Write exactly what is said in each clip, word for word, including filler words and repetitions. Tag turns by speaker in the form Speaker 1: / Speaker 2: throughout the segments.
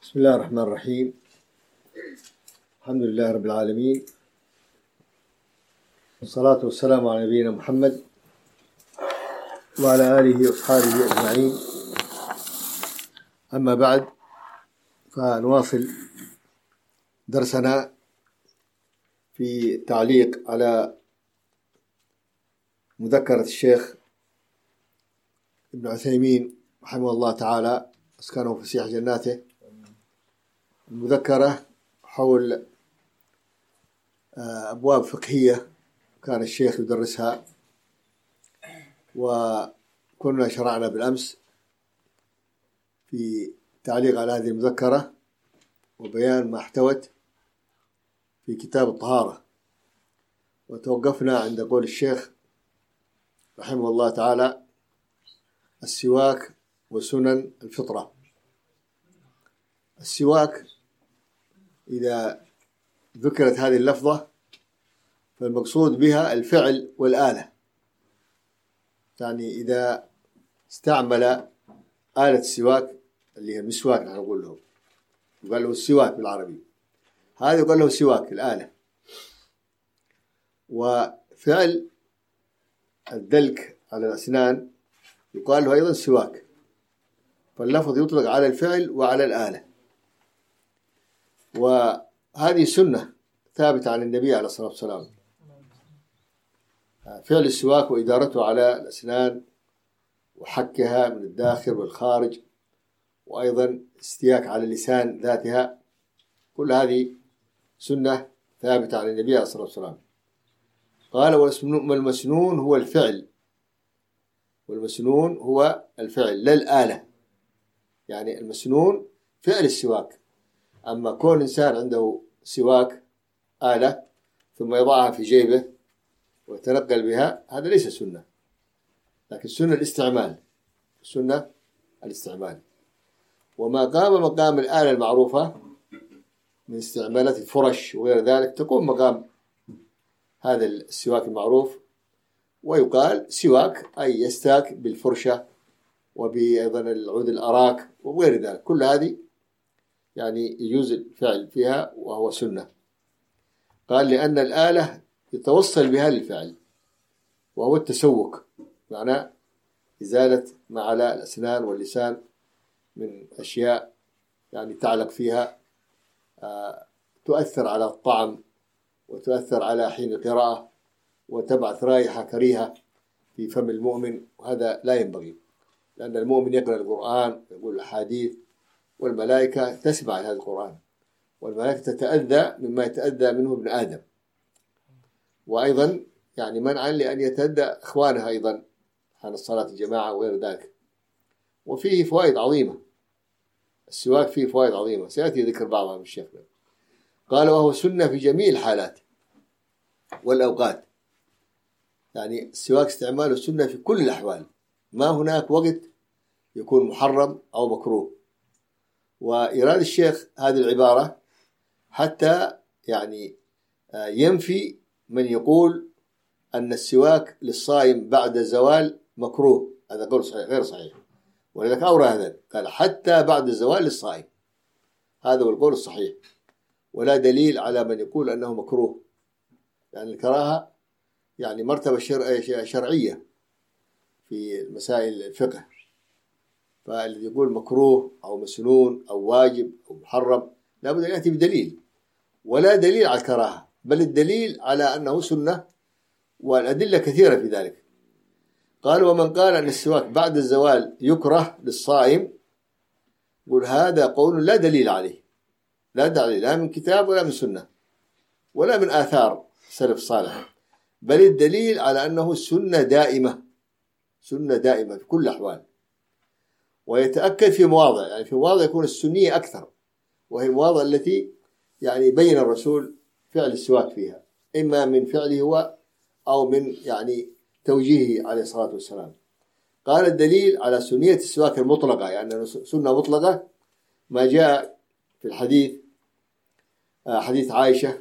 Speaker 1: بسم الله الرحمن الرحيم. الحمد لله رب العالمين، والصلاة والسلام على نبينا محمد وعلى آله وأصحابه أجمعين. أما بعد، فنواصل درسنا في تعليق على مذكرة الشيخ ابن عثيمين رحمه الله تعالى، أسكنه فسيح جناته. المذكرة حول أبواب فقهية كان الشيخ يدرسها، وكنا شرعنا بالأمس في تعليق على هذه المذكرة وبيان ما احتوت في كتاب الطهارة، وتوقفنا عند قول الشيخ رحمه الله تعالى: السواك وسنن الفطرة. السواك إذا ذكرت هذه اللفظة فالمقصود بها الفعل والآلة، يعني إذا استعمل آلة السواك اللي هي المسواك، نحن نقول له يقال له السواك بالعربي، هذا يقال له سواك الآلة. وفعل الدلك على الأسنان يقال له أيضا سواك، فاللفظ يطلق على الفعل وعلى الآلة. وهذه سنة ثابتة عن النبي عليه الصلاة والسلام، فعل السواك وإدارته على الأسنان وحكها من الداخل والخارج، وأيضا استياك على اللسان ذاتها، كل هذه سنة ثابتة عن النبي عليه الصلاة والسلام. قال: والمسنون هو الفعل، والمسنون هو الفعل لا الآلة، يعني المسنون فعل السواك. أما كون إنسان عنده سواك آلة ثم يضعها في جيبه ويتنقل بها، هذا ليس سنة، لكن سنة الاستعمال، سنة الاستعمال. وما قام مقام الآلة المعروفة من استعمالات الفرش وغير ذلك تقوم مقام هذا السواك المعروف، ويقال سواك أي يستاك بالفرشة وبأيضا العود الأراك وغير ذلك، كل هذه يعني يجوز الفعل فيها وهو سنة. قال: لأن الآلة يتوصل بها للفعل، وهو التسوك، معناه إزالة ما على الأسنان واللسان من أشياء يعني تعلق فيها، آه تؤثر على الطعم وتؤثر على حين القراءة وتبعث رائحة كريهة في فم المؤمن، وهذا لا ينبغي، لأن المؤمن يقرأ القرآن ويقول الحديث، والملائكة تسمع هذا القرآن، والملائكة تتأذى مما يتأذى منه ابن آدم، وأيضا يعني منعا لأن يتأذى إخوانها أيضا عن الصلاة الجماعة وغير ذلك. وفيه فوائد عظيمة، السواك فيه فوائد عظيمة سيأتي ذكر بعضها من الشيخ. قال: وهو سنة في جميع الحالات والأوقات، يعني السواك استعماله سنة في كل الأحوال، ما هناك وقت يكون محرم أو مكروه. وإراد الشيخ هذه العبارة حتى يعني ينفي من يقول أن السواك للصائم بعد الزوال مكروه، هذا قول صحيح غير صحيح، ولذلك أورى هذا، قال حتى بعد الزوال للصائم، هذا هو القول الصحيح، ولا دليل على من يقول أنه مكروه، يعني الكراهة يعني مرتبة شرعية في مسائل الفقه، فالذي يقول مكروه أو مسنون أو واجب أو محرم لابد أن يأتي بدليل، ولا دليل على الكراهة، بل الدليل على أنه سنة، والأدلة كثيرة في ذلك. قال: ومن قال أن السواك بعد الزوال يكره للصائم، يقول هذا قول لا دليل عليه، لا دليل لا من كتاب ولا من سنة ولا من آثار سلف صالح، بل الدليل على أنه سنة دائمة، سنة دائمة في كل الأحوال. ويتأكد في مواضع، يعني في مواضع يكون السنية أكثر، وهي المواضع التي يعني بين الرسول فعل السواك فيها، إما من فعله هو أو من يعني توجيهه عليه الصلاة والسلام. قال: الدليل على سنية السواك المطلقة، يعني سنة مطلقة، ما جاء في الحديث، حديث عائشة،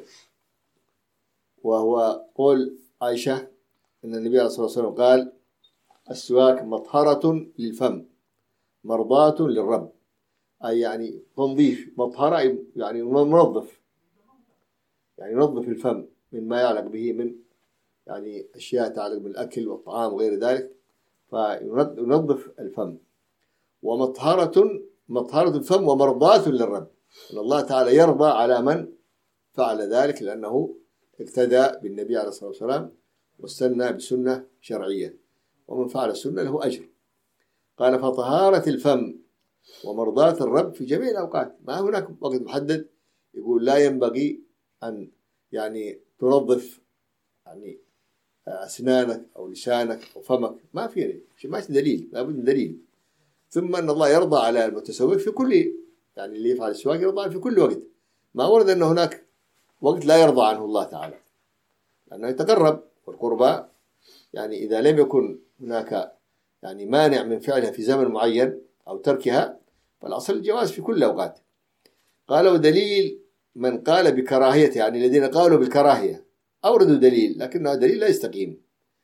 Speaker 1: وهو قول عائشة أن النبي عليه الصلاة والسلام قال: السواك مطهرة للفم مرضاة للرب، أي يعني تنظيف، مطهرة يعني منظف، يعني ينظف الفم من ما يعلق به من يعني أشياء تعلق بالأكل والطعام وغير ذلك، فينظف الفم. ومطهرة مطهرة الفم ومرضاة للرب، أن الله تعالى يرضى على من فعل ذلك، لأنه اقتدى بالنبي عليه الصلاة والسلام واستنى بسنة شرعية، ومن فعل السنة له أجر. قال فطهارة الفم ومرضاة الرب في جميع الأوقات، ما هناك وقت محدد يقول لا ينبغي أن يعني تنظف يعني أسنانك أو لسانك أو فمك، ما في ما في دليل، لا بد من دليل. ثم أن الله يرضى على المتسوق في كل، يعني اللي يفعل السواك يرضى في كل وقت، ما ورد أن هناك وقت لا يرضى عنه الله تعالى، لأنه يتقرب، والقربى يعني إذا لم يكن هناك يعني مانع من فعلها في زمن معين أو تركها، فالأصل الجواز في كل الأوقات. قالوا دليل من قال بكراهية، يعني الذين قالوا بالكراهية أوردوا دليل لكنه دليل لا يستقيم.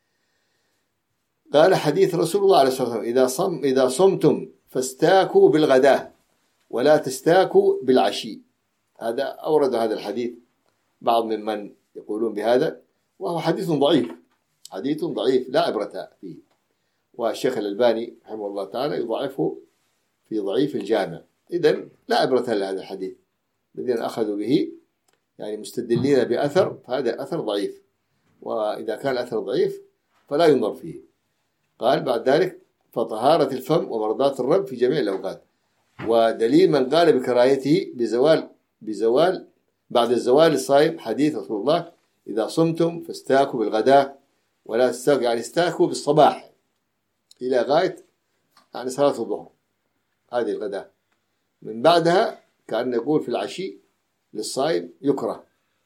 Speaker 1: قال حديث رسول الله عليه الصلاة والسلام إذا صم إذا صمتم فاستاكوا بالغداة ولا تستاكوا بالعشي. هذا أورد هذا الحديث بعض ممن يقولون بهذا، وهو حديث ضعيف، حديث ضعيف لا عبرة فيه، والشيخ الألباني رحمه الله تعالى يضعفه في ضعيف الجامع. إذن لا عبرة لهذا الحديث، الذين أخذوا به يعني مستدلين بأثر، فهذا أثر ضعيف، وإذا كان أثر ضعيف فلا ينظر فيه. قال بعد ذلك فطهارة الفم ومرضاة الرب في جميع الأوقات. ودليل من قال بكراهيته بزوال بزوال بعد الزوال الصائم حديث رسول الله إذا صمتم فاستاكوا بالغداء ولا تستاكوا، يعني استاكوا بالصباح إلى غاية يعني صلاة الظهر، هذه الغداء. من بعدها كان يقول في العشي للصائم يكره،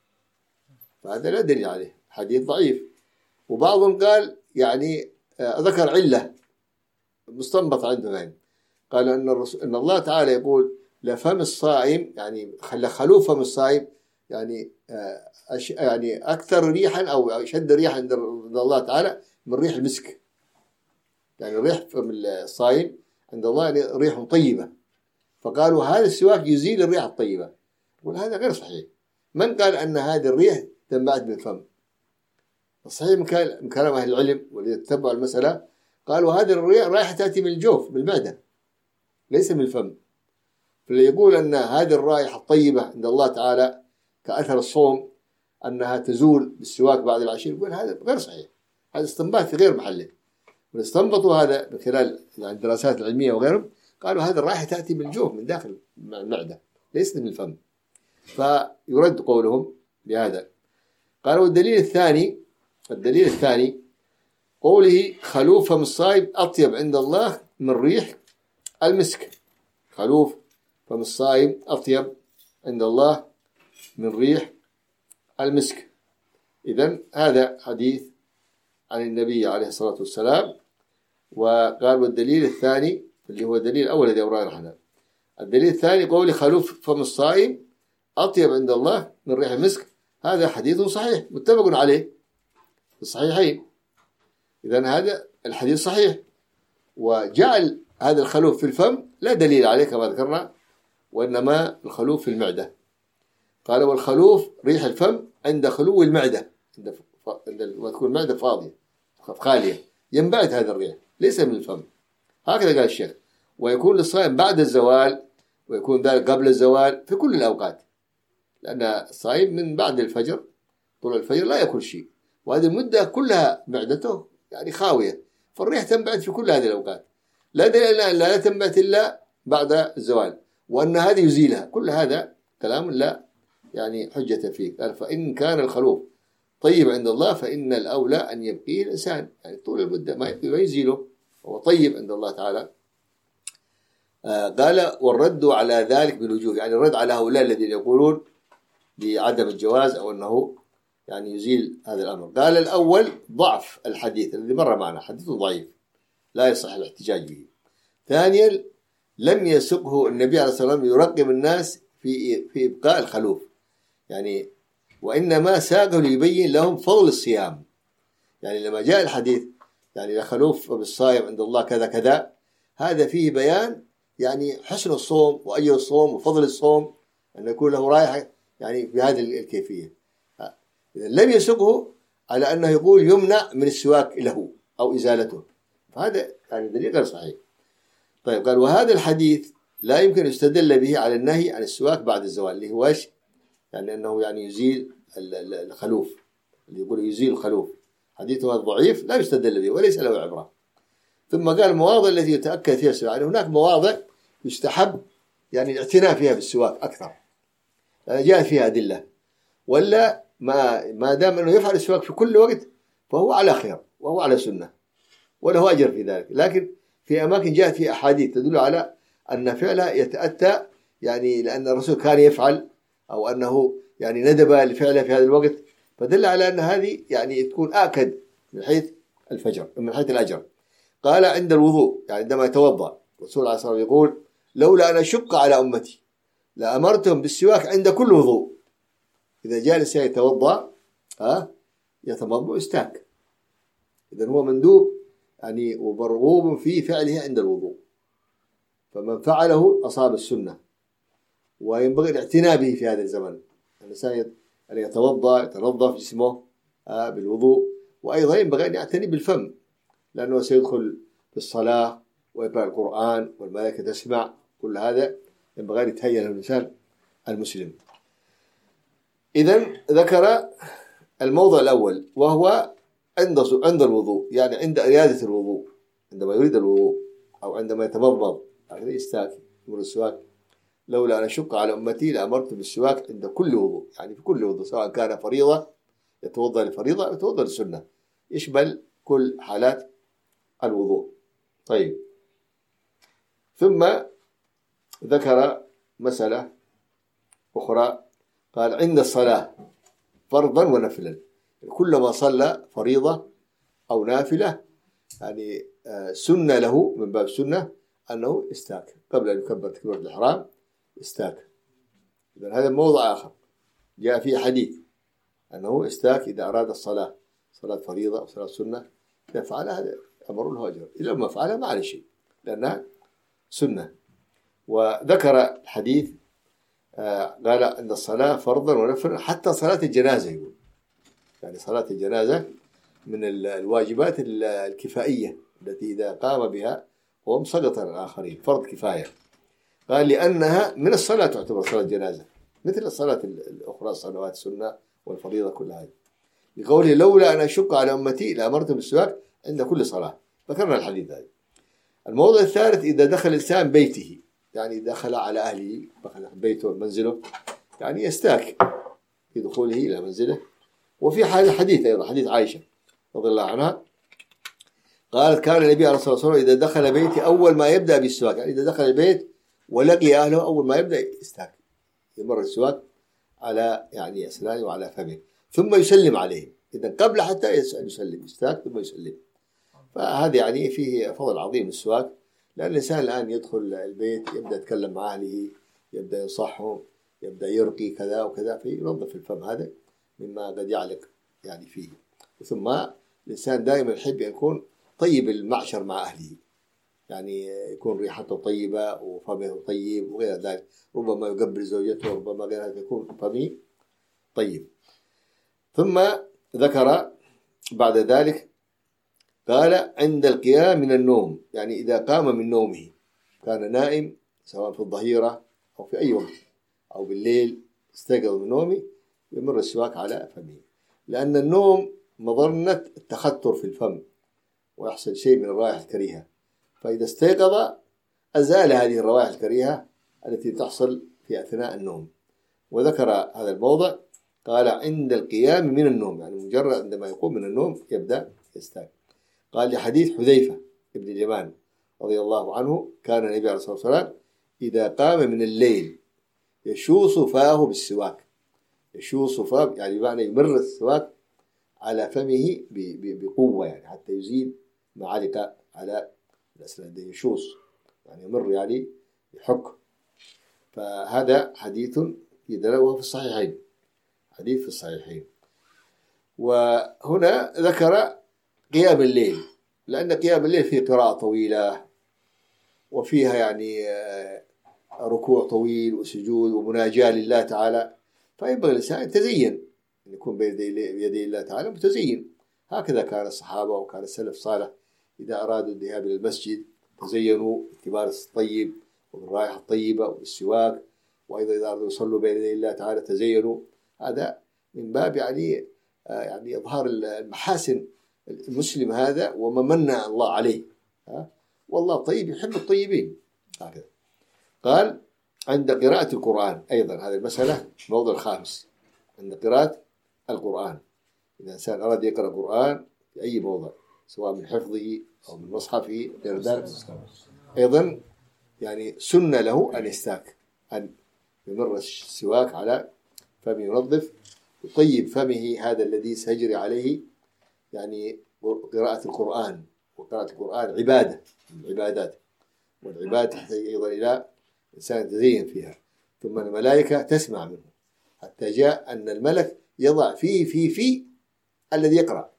Speaker 1: فهذا لا دليل عليه، حديث ضعيف. وبعضهم قال يعني ذكر علة مستنبط عندهم، يعني قال أن الرسول أن الله تعالى يقول لفم الصائم، يعني خلوف فم الصائم يعني أش يعني أكثر ريحا أو أشد ريحا عند الله تعالى من ريح المسك، يعني ريح فم الصائم عند الله يعني ريح طيبة، فقالوا هذا السواك يزيل الريح الطيبة. يقول هذا غير صحيح. من قال أن هذه الريح تنبعث من الفم؟ الصحيح من كلام أهل العلم والذين تتبعوا المسألة قالوا هذه الريح رائحة تأتي من الجوف، من المعدة، ليس من الفم. فاللي يقول أن هذه الرائحة الطيبة عند الله تعالى كأثر الصوم أنها تزول بالسواك بعد العشاء، يقول هذا غير صحيح، هذا استنباط في غير محله. واستنبطوا هذا من خلال يعني الدراسات العلمية وغيرهم، قالوا هذه الرائحة تأتي من الجوف، من داخل المعدة، ليست من الفم. فيرد قولهم بهذا. قالوا الدليل الثاني الدليل الثاني قوله خلوف فم الصائم أطيب عند الله من ريح المسك. خلوف فم الصائم أطيب عند الله من ريح المسك. إذن هذا حديث عن النبي عليه الصلاة والسلام. وقال والدليل الثاني اللي هو الدليل الأول الذي أوردنا نحن، الدليل الثاني قوله خلوف فم الصائم أطيب عند الله من ريح المسك، هذا حديث صحيح متفق عليه في الصحيحين. إذن هذا الحديث صحيح، وجعل هذا الخلوف في الفم لا دليل عليه كما ذكرنا، وإنما الخلوف في المعدة. قال والخلوف ريح الفم عند خلو المعدة، عند تكون المعدة فاضية خالية ينبعث هذا الريح، ليس من الفم، هكذا قال الشيخ. ويكون للصائم بعد الزوال، ويكون ذلك قبل الزوال في كل الأوقات، لأن الصائم من بعد الفجر طلوع الفجر لا يأكل شيء، وهذه المدة كلها معدته يعني خاوية، فالريح تنبعث في كل هذه الأوقات، لا دليل لا, لا تنبعث إلا بعد الزوال، وأن هذه يزيلها. كل هذا كلام لا يعني حجة فيه. قال فإن كان الخلوف طيب عند الله فإن الأولى أن يبقيه الإنسان، يعني طول المدة ما يزيله، هو طيب عند الله تعالى. آه قال والرد على ذلك بالوجوه، يعني الرد على هؤلاء الذين يقولون بعدم الجواز أو أنه يعني يزيل هذا الأمر. قال الأول ضعف الحديث الذي مر معنا، حديث ضعيف لا يصح الاحتجاج به. ثانيا لم يسقه النبي عليه الصلاة والسلام يرغب الناس في في إبقاء الخلوف، يعني وإنما ساقه ليبين لهم فضل الصيام. يعني لما جاء الحديث يعني الخلوف بالصائم عند الله كذا كذا، هذا فيه بيان يعني حسن الصوم وأجر الصوم وفضل الصوم أن يكون له رائحة يعني بهذه الكيفية. إذا لم يسقه على أنه يقول يمنع من السواك له أو إزالته، فهذا يعني دليل غير صحيح. طيب قال وهذا الحديث لا يمكن يستدل به على النهي عن السواك بعد الزوال، اللي هو ايش؟ يعني أنه يعني يزيل الخلوف، اللي يقول يزيل الخلوف، حديثه ضعيف لا يستدل به وليس له عبرة. ثم قال المواضع التي يتأكد فيها السواك، يعني هناك مواضع يستحب يعني الاعتناء فيها بالسواك أكثر، يعني جاءت فيها أدلة، ولا ما ما دام أنه يفعل السواك في كل وقت فهو على خير وهو على سنة وله أجر في ذلك. لكن في أماكن جاءت فيها أحاديث تدل على أن فعله يتأتى، يعني لأن الرسول كان يفعل أو أنه يعني ندب لفعله في هذا الوقت، فدل على أن هذه يعني تكون آكد من حيث الفجر من حيث الأجر. قال عند الوضوء، يعني عندما يتوضأ الرسول عليه الصلاة والسلام يقول لولا أن أشق على أمتي لأمرتهم بالسواك عند كل وضوء. إذا جاء الإنسان يتوضأ ها يتمضمض ويستاك، إذا هو مندوب يعني ومرغوب في فعله عند الوضوء، فمن فعله أصاب السنة، وينبغي الاعتناء به في هذا الزمن. الإنسان أن يتوضأ يتنظف جسمه بالوضوء، وأيضا ينبغي أن يعتني بالفم، لأنه سيدخل في الصلاة ويقرأ القرآن والملائكة تسمع، كل هذا ينبغي أن يتهيأ الإنسان المسلم. إذن ذكر الموضع الأول وهو عند عند الوضوء، يعني عند إرادة الوضوء، عندما يريد الوضوء أو عندما يتمضمض يعني يستاك يمر السواك. لولا أن أشق على أمتي لأمرت بالسواك عند كل وضوء، يعني في كل وضوء، سواء كان فريضة يتوضأ لفريضة أو يتوضأ للسنة، يشمل كل حالات الوضوء. طيب، ثم ذكر مسألة أخرى، قال عند الصلاة فرضا ونفلا، كلما صلى فريضة أو نافلة يعني سنة له من باب السنة أنه يستاك قبل أن يكبر تكبيرة الإحرام، يستاك. إذن هذا موضع آخر جاء فيه حديث أنه يستاك إذا أراد الصلاة، صلاة فريضة أو صلاة سنة، إذا فعلها هذا أمر له أجر، إذا ما فعلها ما عليه شيء لأنها سنة. وذكر الحديث آه قال أن الصلاة فرضا ونفلا حتى صلاة الجنازة، يقول يعني صلاة الجنازة من الواجبات الكفائية التي إذا قام بها هم سقط الآخرين، فرض كفاية. قال لأنها من الصلاة تعتبر صلاة جنازة مثل الصلاة الأخرى، الصلوات السنة والفريضة كل هذه، لقوله لولا أن أشق على أمتي لأمرتهم بالسواك عند كل صلاة. ذكرنا الحديث هذا. الموضوع الثالث إذا دخل الإنسان بيته، يعني دخل على أهله، دخل بيته منزله، يعني يستاك في دخوله إلى منزله. وفي حديث أيضا حديث عائشة رضي الله عنها قالت كان النبي عليه الصلاة والسلام إذا دخل بيتي أول ما يبدأ بالسواك، يعني إذا دخل البيت ولقي أهله أول ما يبدأ يستاك، يمر السواك على يعني أسنانه وعلى فمه ثم يسلم عليهم. إذا قبل حتى يسلم يستاك ثم يسلم. فهذا يعني فيه فضل عظيم السواك، لأن الإنسان الآن يدخل البيت يبدأ يتكلم مع أهله، يبدأ ينصحهم، يبدأ يرقي كذا وكذا، فينظف الفم، هذا مما قد يعلق يعني فيه. ثم الإنسان دائما يحب أن يكون طيب المعشر مع أهله، يعني يكون ريحته طيبة وفمه طيب وغير ذلك، ربما يقبل زوجته وربما غير هذا، يكون فمه طيب. ثم ذكر بعد ذلك قال عند القيام من النوم، يعني إذا قام من نومه، كان نائم سواء في الظهيرة أو في أي وقت أو بالليل، استيقظ من نومه يمر السواك على فمه، لأن النوم مظنة التخثر في الفم ويحصل شيء من الرائحة الكريهة، فإذا استيقظ أزال هذه الروائح الكريهة التي تحصل في أثناء النوم. وذكر هذا الموضع قال عند القيام من النوم، يعني مجرد عندما يقوم من النوم يبدأ يستاك. قال لحديث حذيفة ابن اليمان رضي الله عنه كان النبي عليه الصلاة والسلام إذا قام من الليل يشوص فاه بالسواك، يشوص فاه يعني بمعنى يمر السواك على فمه بقوة، يعني حتى يزيل ما علق على الأسنان، يشوص يعني يمر يعني يحك. فهذا حديث يدلوه في الصحيحين، حديث في الصحيحين. وهنا ذكر قيام الليل، لأن قيام الليل فيه قراءة طويلة وفيها يعني ركوع طويل وسجود ومناجاة لله تعالى، فينبغي الإنسان يتزين، أن يكون بيدي الله تعالى متزين. هكذا كان الصحابة وكان السلف الصالح إذا أرادوا الذهاب إلى المسجد تزينوا باللباس الطيب وبالرائحة الطيبة وبالسواك، وأيضا إذا أرادوا يصلوا بين يدي الله تعالى تزينوا. هذا من باب يعني يعني إظهار المحاسن المسلم هذا وما من الله عليه، والله طيب يحب الطيبين. هكذا قال عند قراءة القرآن أيضا، هذه المسألة الموضوع الخامس، عند قراءة القرآن إذا الإنسان أراد يقرأ القرآن في أي موضع سواء من حفظه أو من مصحفه غير ذلك، أيضا يعني سنة له أن يستاك، أن يمر السواك على فم ينظف يطيب فمه، هذا الذي سيجري عليه يعني قراءة القرآن. وقراءة القرآن عبادة من العبادات، والعبادة تحتاج أيضا إلى إنسان يتزين فيها، ثم الملائكة تسمع منه، حتى جاء أن الملك يضع فيه في في الذي يقرأ.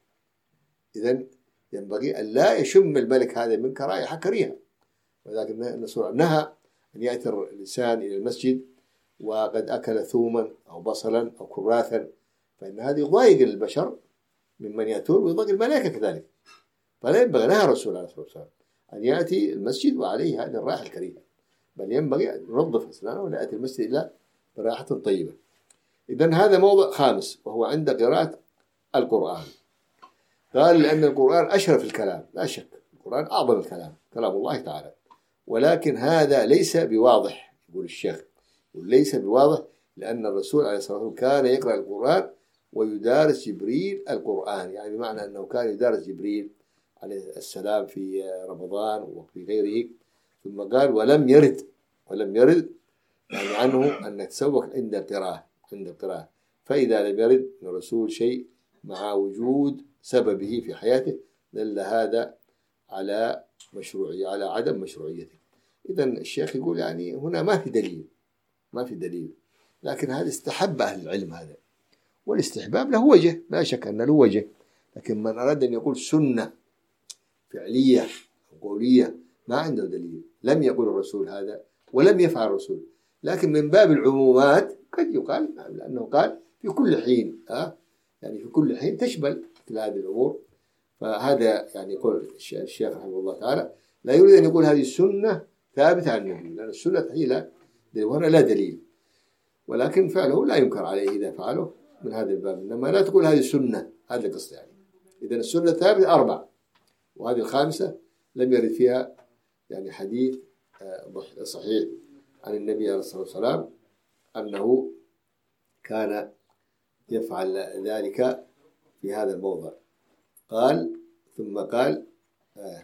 Speaker 1: إذن ينبغي أن لا يشم الملك هذا منك رائحة كريهة، ولكن الرسول نهى أن يأتي الإنسان إلى المسجد وقد أكل ثوما أو بصلا أو كراثا، فإن هذا يضايق البشر ممن يأتون ويضايق الملائكة كذلك. فلا ينبغي، نهى الرسول عليه الصلاة والسلام أن يأتي المسجد وعليه هذه الرائحة الكريهة، بل ينبغي أن ينظف أسنانه ولا يأتي المسجد إلا برائحة طيبة. إذن هذا موضع خامس، وهو عند قراءة القرآن. قال لأن القرآن أشرف الكلام، لا شك القرآن أعظم الكلام، كلام الله تعالى، ولكن هذا ليس بواضح. يقول الشيخ ليس بواضح لأن الرسول عليه الصلاة والسلام كان يقرأ القرآن ويدارس جبريل القرآن، يعني بمعنى أنه كان يدارس جبريل عليه السلام في رمضان وفي غيره. ثم قال ولم يرد ولم يرد يعني عنه أن يتسوق عند القراءة عند القراءة فإذا لم يرد من الرسول شيء مع وجود سببه في حياته دل هذا على مشروعية على عدم مشروعيته. إذن الشيخ يقول يعني هنا ما في دليل ما في دليل لكن هذا استحب أهل العلم هذا، والاستحباب له وجه، لا شك أن له وجه، لكن من أراد أن يقول سنة فعلية أو قولية ما عنده دليل، لم يقول الرسول هذا ولم يفعل الرسول، لكن من باب العمومات قد يقال لأنه قال في كل حين، أه؟ يعني في كل حين تشمل مثل هذه الأمور. فهذا يعني يقول الشيخ رحمه الله تعالى لا يريد أن يقول هذه السنة ثابتة عن النبي، لأن السنة هي لا وهنا لا دليل، ولكن فعله لا ينكر عليه إذا فعله من هذا الباب، إنما لا تقول هذه السنة، هذا القصد يعني. إذن السنة ثابتة أربع، وهذه الخامسة لم يرد فيها يعني حديث صحيح عن النبي عليه الصلاة والسلام أنه كان يفعل ذلك في هذا الموضع. قال ثم قال آه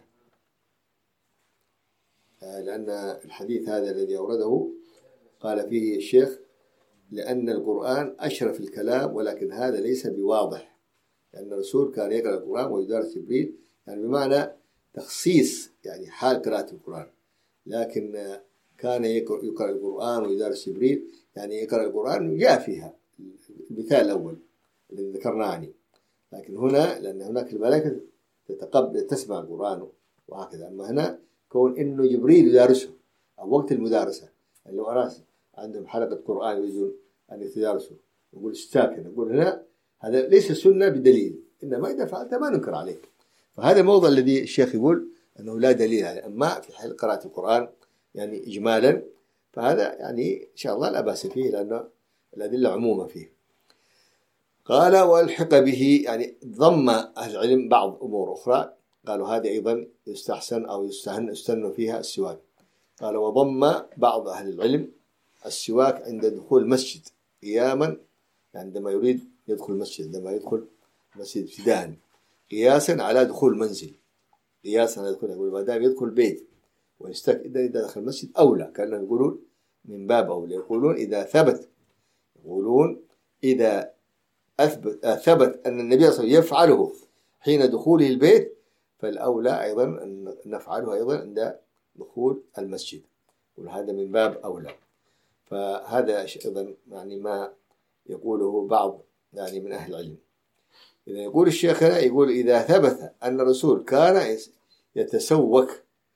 Speaker 1: آه لأن الحديث هذا الذي أورده قال فيه الشيخ لأن القرآن أشرف الكلام، ولكن هذا ليس بواضح، لأن الرسول كان يقرأ القرآن ويدارس جبريل، يعني بمعنى تخصيص يعني حال قراءة القرآن، لكن كان يقرأ القرآن ويدارس جبريل، يعني يقرأ القرآن جاء فيها المثال الأول الذي ذكرناه عنه، لكن هنا لأن هناك الملائكة تتقبل تسمع القرآن وهكذا، أما هنا كون إنه جبريل يدارسه أو وقت المدارسة اللي هو أناس عندهم حلقة قرآن يريدون أن يتدارسوا نقول استاكن، نقول هنا هذا ليس سنة بدليل، إنما إذا فعلت ما ننكر عليك. فهذا الموضع الذي الشيخ يقول أنه لا دليل عليه، أما في حال قراءة القرآن يعني إجمالا فهذا يعني إن شاء الله لا بأس فيه لأن الأدلة عمومة فيه. قال والحق به يعني ضم أهل العلم بعض أمور أخرى، قالوا هذه أيضا يستحسن أو يستهن يستن فيها السواك. قال وضم بعض أهل العلم السواك عند دخول المسجد قياما، عندما يريد يدخل المسجد، عندما يدخل المسجد ابتداء قياسا على دخول المنزل، قياسا على دخول، يقول ما دام يدخل بيت ويستك إذا دخل المسجد أولى، كأنهم يقولون من باب أولى، يقولون إذا ثبت يقولون إذا أثبت ثبت أن النبي صلى الله عليه وسلم يفعله حين دخوله البيت فالأولى أيضا أن نفعله أيضا عند دخول المسجد، وهذا من باب أولى. فهذا أيضا يعني ما يقوله بعض يعني من أهل العلم. إذا يقول الشيخ هنا يقول إذا ثبت أن الرسول كان يتسوك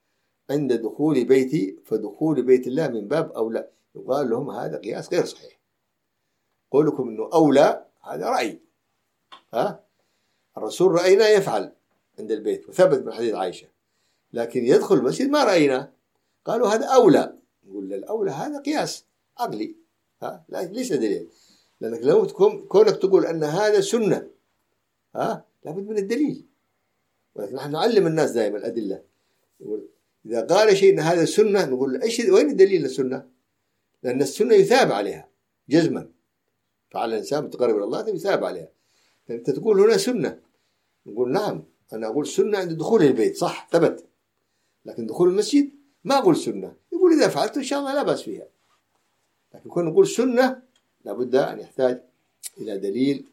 Speaker 1: عند دخول بيتي فدخول بيت الله من باب أولى. يقال لهم هذا قياس غير صحيح. قولكم إنه أولى هذا رأي، ها الرسول رأينا يفعل عند البيت وثبت من حديث عائشة، لكن يدخل المسجد ما رأينا، قالوا هذا أولى. نقول الأولى هذا قياس عقلي، ها لا ليس دليل، لأنك لو تكون كونك تقول أن هذا سنة، ها لابد من الدليل. ولكن نحن نعلم الناس دائما الأدلة. إذا قال شيء أن هذا سنة نقول إيش وين الدليل السنة؟ لأن السنة يثاب عليها جزما، فعلى الإنسان متقرب إلى الله يثاب عليها. فأنت تقول هنا سنة، نقول نعم أنا أقول سنة عند دخول البيت صح ثبت، لكن دخول المسجد ما أقول سنة. يقول إذا فعلت إن شاء الله لا بأس فيها، لكن كون نقول سنة لابد أن يحتاج إلى دليل.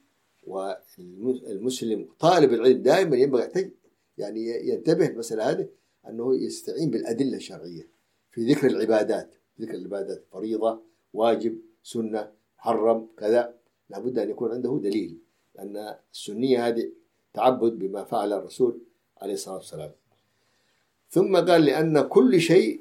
Speaker 1: والمسلم طالب العلم دائما ينبغي يعني ينتبه المسألة هذه، أنه يستعين بالأدلة الشرعية في ذكر العبادات، ذكر العبادات فريضة واجب سنة حرم كذا، لابد أن يكون عنده دليل، لأن السنية هذه تعبد بما فعل الرسول عليه الصلاة والسلام. ثم قال لأن كل شيء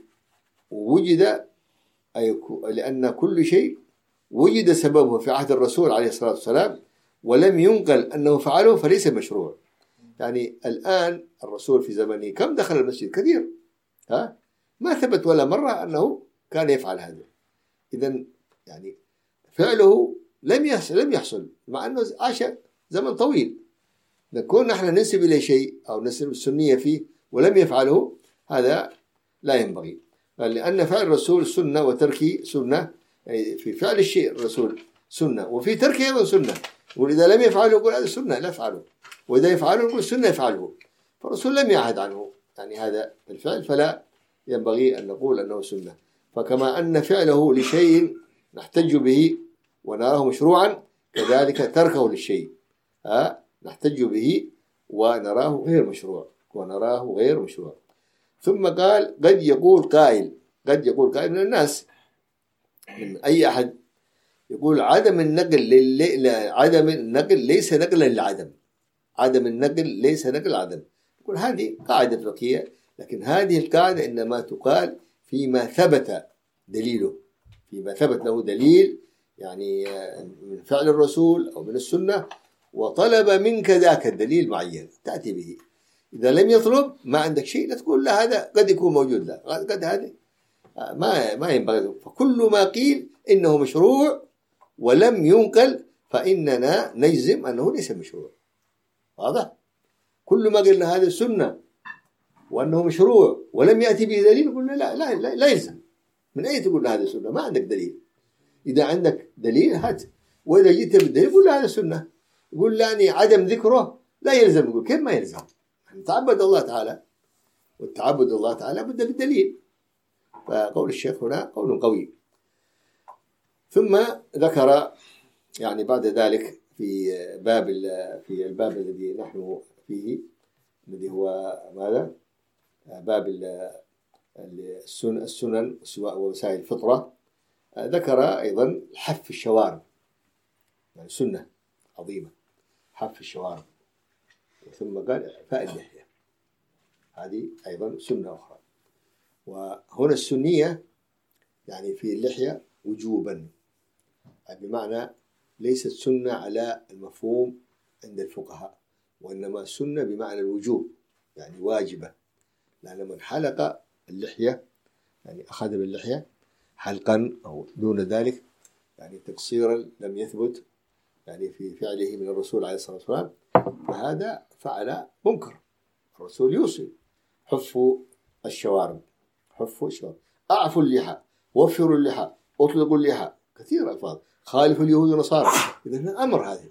Speaker 1: وجد أي لأن كل شيء وجد سببه في عهد الرسول عليه الصلاة والسلام ولم ينقل أنه فعله فليس مشروع. يعني الآن الرسول في زمنه كم دخل المسجد؟ كثير، ها ما ثبت ولا مرة أنه كان يفعل هذا. إذن يعني فعله لم يحصل لم يحصل مع أنه عاش زمن طويل. نكون نحن ننسب إليه شيء أو ننسب السنية فيه ولم يفعله، هذا لا ينبغي. لأن فعل الرسول سنة وتركه سنة، يعني في فعل الشيء الرسول سنة وفي تركه أيضا سنة. وإذا لم يفعله يقول هذا سنة لا يفعله، وإذا يفعله يقول سنة يفعله. فالرسول لم يعهد عنه يعني هذا الفعل، فلا ينبغي أن نقول أنه سنة. فكما أن فعله لشيء نحتج به ونراه مشروعا، كذلك تركه للشيء ها نحتج به ونراه غير مشروع ونراه غير مشروع. ثم قال قد يقول قائل قد يقول قائل من الناس، من أي أحد، يقول عدم النقل لل... عدم النقل ليس نقلا للعدم، عدم النقل ليس نقل العدم. يقول هذه قاعدة فقهية، لكن هذه القاعدة إنما تقال فيما ثبت دليله، فيما ثبت له دليل يعني من فعل الرسول أو من السنة وطلب منك ذاك الدليل معين تأتي به. إذا لم يطلب ما عندك شيء لا تقول لا هذا قد يكون موجود، لا قد هذا ما ما ينبغي. فكل ما قيل إنه مشروع ولم ينقل فإننا نجزم أنه ليس مشروع. واضح؟ كل ما قلنا هذا سنة وأنه مشروع ولم يأتي به دليل قلنا لا لا لا, لا يلزم. من أي تقول هذا سنة؟ ما عندك دليل. إذا عندك دليل هات، وإذا جئت بالدليل قل هذا سنة. يقول لاني عدم ذكره لا يلزم. يقول كيف ما يلزم؟ نتعبد الله تعالى، والتعبد الله تعالى بد بالدليل. فقول الشيخ هنا قول قوي. ثم ذكر يعني بعد ذلك في باب في الباب الذي نحن فيه الذي هو ماذا؟ باب السنن السنن ووسائل الفطرة، ذكر أيضا حف الشوارب، يعني سنة عظيمة حف الشوارب. ثم قال إعفاء اللحية، هذه أيضا سنة أخرى. وهنا السنية يعني في اللحية وجوبا، بمعنى ليست سنة على المفهوم عند الفقهاء، وإنما سنة بمعنى الوجوب، يعني واجبة. لأن من حلق اللحية يعني أخذ باللحية حلقا أو دون ذلك يعني تقصيرا لم يثبت يعني في فعله من الرسول عليه الصلاة والسلام، فهذا فعل منكر. الرسول يوصي حفوا الشوارب، حفوا الشوارب، أعفوا اللحى، وفروا اللحى، أطلقوا اللحى، كثير ألفاظ، خالفوا اليهود والنصارى. إذن أمر هذا،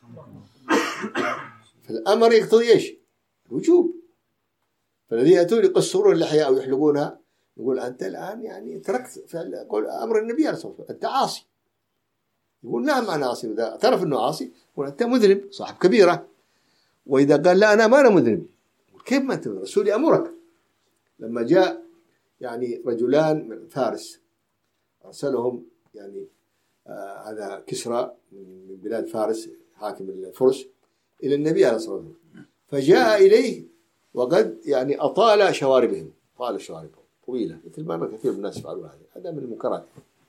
Speaker 1: فالأمر يقتضي إيش؟ الوجوب. فالذين يأتون يقصرون اللحية أو يحلقونها يقول أنت الآن يعني تركت فعل أمر النبي عليه الصلاة والسلام، أنت عاصي. يقول نعم أنا عاصي. إذا اعترف أنه عاصي يقول أنت مذنب صاحب كبيرة. وإذا قال لا أنا ما أنا مذنب، كيف ما أنت؟ الرسول يأمرك. لما جاء يعني رجلان من فارس أرسلهم يعني آه هذا كسرى من بلاد فارس حاكم الفرس إلى النبي عليه الصلاة والسلام، فجاء إليه وقد يعني أطال شواربهم، طال شواربهم، طويلة مثل ما كثير من الناس يفعلون هذا، هذا من المنكرات.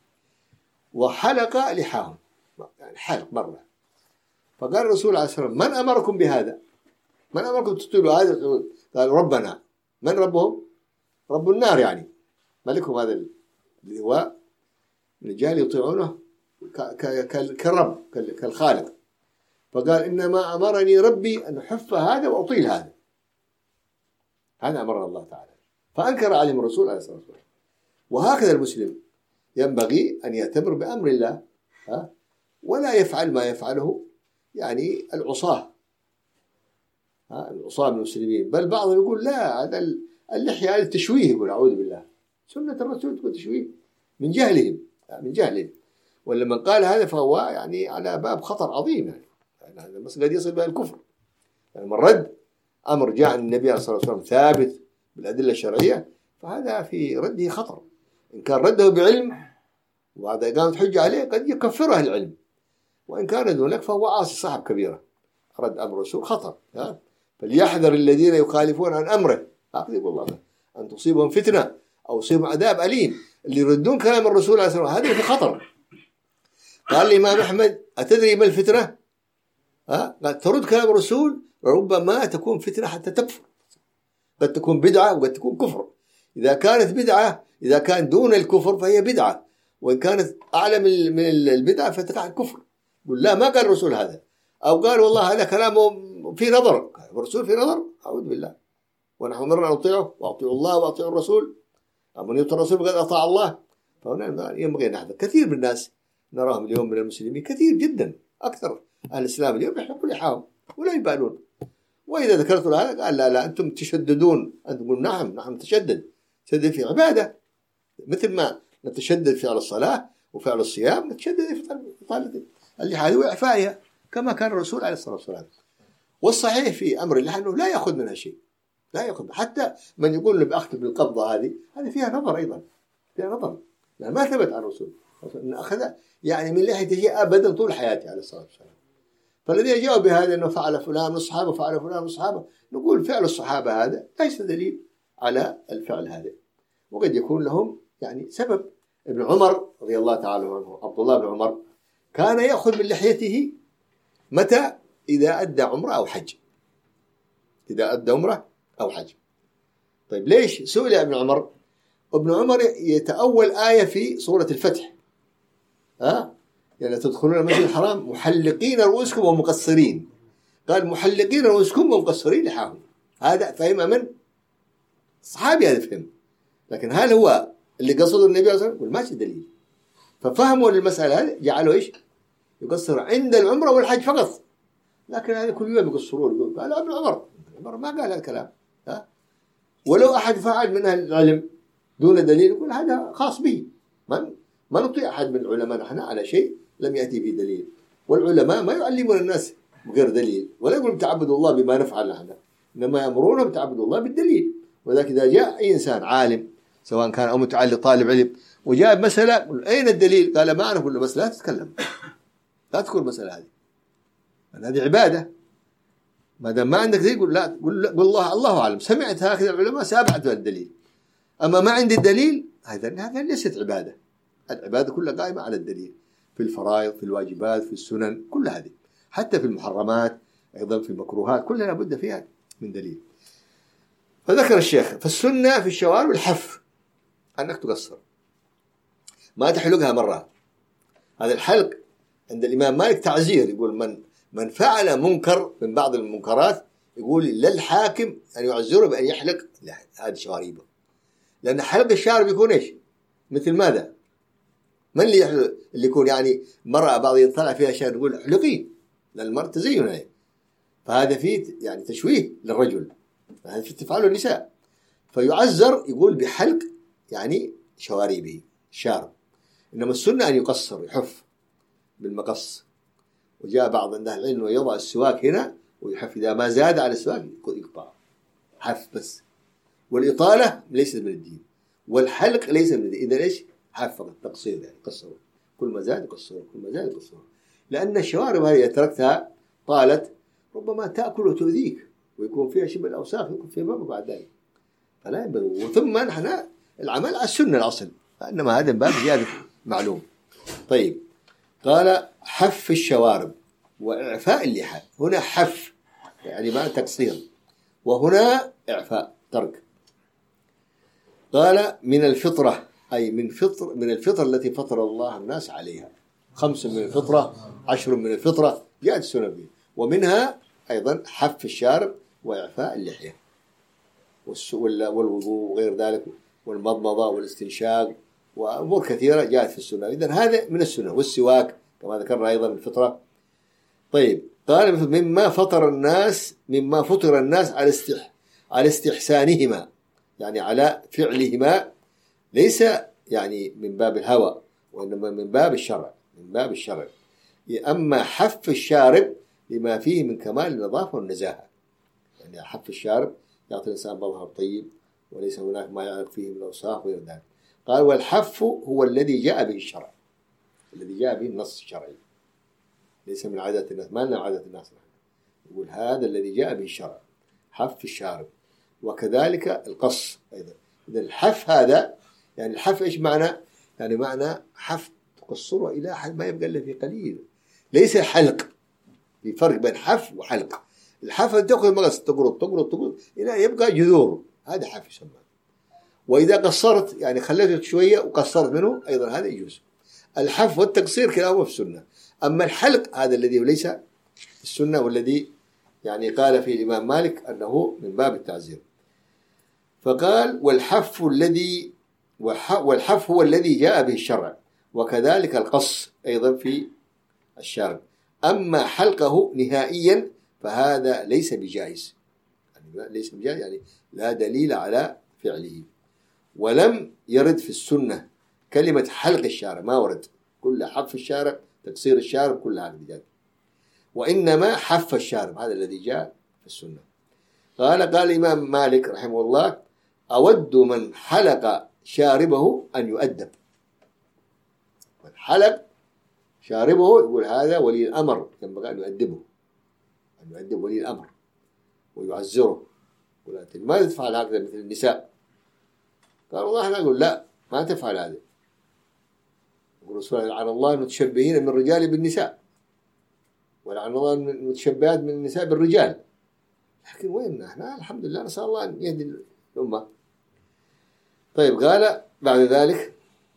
Speaker 1: وحلق لحاهم، يعني حلق مرة. فقال الرسول عليه الصلاة والسلام: من أمركم بهذا؟ من أمركم تقتلوا هذا؟ قال: ربنا. من ربهم؟ رب النار، يعني ملكهم هذا اللي هو رجال يطيعونه كالرب كالخالق. فقال: إنما أمرني ربي أن أحف هذا وأطيل هذا. هذا أمرنا الله تعالى. فأنكر عليهم الرسول عليه الصلاة والسلام. وهكذا المسلم ينبغي أن يأتمر بأمر الله، ها؟ ولا يفعل ما يفعله يعني العصاة، ها؟ العصاة من المسلمين. بل بعضهم يقول: لا، هذا اللحية هذا تشويه، يقول أعوذ بالله. سنة الرسول تقول تشويه من جهلهم، من جهلهم. ولما قال هذا فهو يعني على باب خطر عظيم، يعني هذا بس قد يصل بها الكفر. يعني من رد أمر جاء عن النبي عليه الصلاة والسلام ثابت بالأدلة الشرعية، فهذا في رده خطر. إن كان رده بعلم وهذا قامت حجة عليه قد يكفره العلم، وإن كان دونك فهو عاصي صاحب كبيرة. رد أمر الرسول خطر، ها؟ فليحذر الذين يخالفون عن أمره، هكذا يقول الله، أن تصيبهم فتنة أو يصيبهم عذاب أليم. اللي يردون كلام الرسول عليه الصلاة والسلام هذا في خطر. قال الإمام أحمد: أتدري ما الفتنة؟ ها؟ قال: ترد كلام الرسول ربما تكون فتنة حتى تكفر. قد تكون بدعة وقد تكون كفر. إذا كانت بدعة، إذا كان دون الكفر فهي بدعة، وإن كانت أعلى من البدعة فتقع الكفر. يقول: لا، ما قال الرسول هذا، أو قال والله هذا كلامه في نظر. الرسول في نظر؟ أعوذ بالله. ونحن أمرنا أن نطيعه، وأطيعوا الله وأطيعوا الرسول، ومن يطع الرسول فقد أطاع الله. فهنا ينبغي أن نحذر. كثير من الناس نراهم اليوم من المسلمين، كثير جدا، أكثر أهل الإسلام اليوم يحلقوا لحاهم ولا يبالون. وإذا ذكرت له هذا قال: لا لا، أنتم تشددون. أنتم تقول: نعم نحن نتشدد، نتشدد في عبادة مثل ما نتشدد في الصلاة وفعل الصيام، نتشدد في إطالة اللحى وإعفائها كما كان الرسول عليه الصلاة والسلام. والصحيح في أمر اللحى أنه لا يأخذ منها شيء، لا يأخذ. حتى من يقول له بأخذ بالقبضة هذه، هذه فيها نظر أيضا، فيها نظر، لأن ما ثبت عن الرسول أن أخذ يعني من لحيته أبدا طول حياته عليه الصلاة والسلام. فالذي جاءوا بهذا أنه فعل فلان من الصحابة فعل فلان من الصحابة، نقول فعل الصحابة هذا ليس دليل على الفعل هذا، وقد يكون لهم يعني سبب. ابن عمر رضي الله تعالى عنه، عبد الله بن عمر، كان يأخذ من لحيته متى؟ إذا أدى عمره أو حج، إذا أدى عمره أو حج. طيب ليش؟ سئل ابن عمر. ابن عمر يتأول آية في سورة الفتح، ها؟ يعني تدخلون المسجد الحرام محلقين رؤوسكم ومقصرين. قال: محلقين رؤوسكم ومقصرين لحاهم. هذا فهم من الصحابي، هذا فهم. لكن هل هو اللي قصده النبي صلى الله عليه وسلم؟ ما في دليل. ففهموا للمسألة هذه جعلوا إيش؟ يقصر عند العمرة والحج فقط. لكن هذا كل يوم يقصرون. قال ابن عمر، عمر ما قال هالكلام، ها؟ ولو أحد فعل من أهل العلم دون دليل يقول هذا خاص به. من ما نطيع أحد من العلماء نحن على شيء لم يأتي به دليل. والعلماء ما يعلمون الناس بغير دليل، ولا يقولون تعبدوا الله بما نفعل نحن، إنما يأمرونهم تعبدوا الله بالدليل. وذلك إذا جاء أي إنسان عالم سواء كان أو متعلم طالب علم وجاء مسألة، أين الدليل؟ قال: ما أعرف. بس لا تتكلم، لا تذكر المسألة هذه، هذه عبادة. ما دام ما عندك دليل قل لا، قل الله الله أعلم، سمعت هكذا العلماء سابعت الدليل. أما ما عندي الدليل، هذا هذا ليست عبادة. العبادة كلها قائمة على الدليل، في الفرائض، في الواجبات، في السنن، كل هذه، حتى في المحرمات أيضا، في المكروهات، كلها لابد فيها من دليل. فذكر الشيخ: فالسنة في الشوارب الحف، أنك تقصر، ما تحلقها مرة. هذا الحلق عند الإمام مالك تعزير، يقول من من فعل منكر من بعض المنكرات يقول للحاكم أن يعزره بأن يحلق هذه شواربه. لأن حلق الشارب يكون إيش؟ مثل ماذا؟ من اللي يحلق؟ اللي يكون يعني مرأة بعض يطلع فيها شارب يقول حلقي، لأن المرأة تزين عليه، فهذا فيه يعني تشويه للرجل، هذا في تفعله النساء. فيعزر يقول بحلق يعني شواربه الشارب. إنما السنة أن يقصر، يحف بالمقص. وجاء بعض أهل العلم ويضع السواك هنا ويحف، إذا ما زاد على السواك يقطع، حف بس. والإطالة ليست من الدين، والحلق ليس من الدين. إذا إيش؟ حف فقط، تقصير يعني قصره، كل ما زاد يقصره، كل ما زاد يقصره. لأن الشوارب هذه تركتها طالت ربما تأكل وتؤذيك، ويكون فيها شبه الأوساخ، يكون فيها ما بعد ذلك، فلا ينبغي. وثم نحن العمل على السنة الأصل، إنما هذا باب زيادة معلوم. طيب قال حف الشوارب وإعفاء اللحى. هنا حف يعني معنى تقصير، وهنا إعفاء ترك. قال من الفطرة أي من فطر من الفطر التي فطر الله الناس عليها. خمس من الفطرة، عشر من الفطرة، جاءت السنة به، ومنها أيضا حف الشارب وإعفاء اللحية والوضوء وغير ذلك، والمضمضة والاستنشاق وأمور كثيرة جاءت في السنة. إذن هذا من السنة. والسواك كما ذكرنا أيضا الفطرة. طيب قال مما فطر الناس مما فطر الناس على استح على استحسانهما، يعني على فعلهما، ليس يعني من باب الهوى وإنما من باب الشرع، من باب الشرع. أما حف الشارب لما فيه من كمال النظافة والنزاهة، يعني حف الشارب يعطي الإنسان مظهر طيب وليس هناك ما يعرف فيه من الأوساخ وغير ذلك. قال والحف هو الذي جاء به الشرع، الذي جاء به النص الشرعي، ليس من عادة الناس، ما لنا عادة الناس. يقول هذا الذي جاء به الشرع حف الشارب، وكذلك القص أيضا. إذا الحف هذا يعني الحف إيش معنى؟ يعني معنى حف تقصره إلى حد ما يبقى إلا في قليل، ليس حلق. في فرق بين حف وحلق. الحف تأخذ مقص تقرط تقرط تقرط إلى يبقى جذور، هذا حف يسمى. وإذا قصرت يعني خليت شوية وقصرت منه أيضا هذا يجوز. الحف والتقصير كلاهما في السنة. أما الحلق هذا الذي ليس السنة، والذي يعني قال فيه الإمام مالك أنه من باب التعزير. فقال والحف الذي والحف هو الذي جاء به الشرع، وكذلك القص أيضا في الشارب. أما حلقه نهائيا فهذا ليس بجائز، يعني ليس بجائز يعني لا دليل على فعله. ولم يرد في السنة كلمة حلق الشارب، ما ورد. كل حف الشارب تقصير الشارب كل هذا بجد، وإنما حف الشارب هذا الذي جاء في السنة. قال قال الإمام مالك رحمه الله أود من حلق شاربه أن يؤدب. من حلق شاربه يقول هذا ولي الأمر ينبغي أن يؤدبه، أن يؤدب ولي الأمر ويعزره. يقول أنت ما تفعل هكذا مثل النساء. قال والله أنا أقول لا، ما تفعل هذا. يقول رسول الله لعن الله المتشبهين من الرجال بالنساء، ولعن الله المتشبهات من النساء بالرجال. لكن وين احنا؟ الحمد لله، نسأل الله أن يهدي الأمة. طيب قال بعد ذلك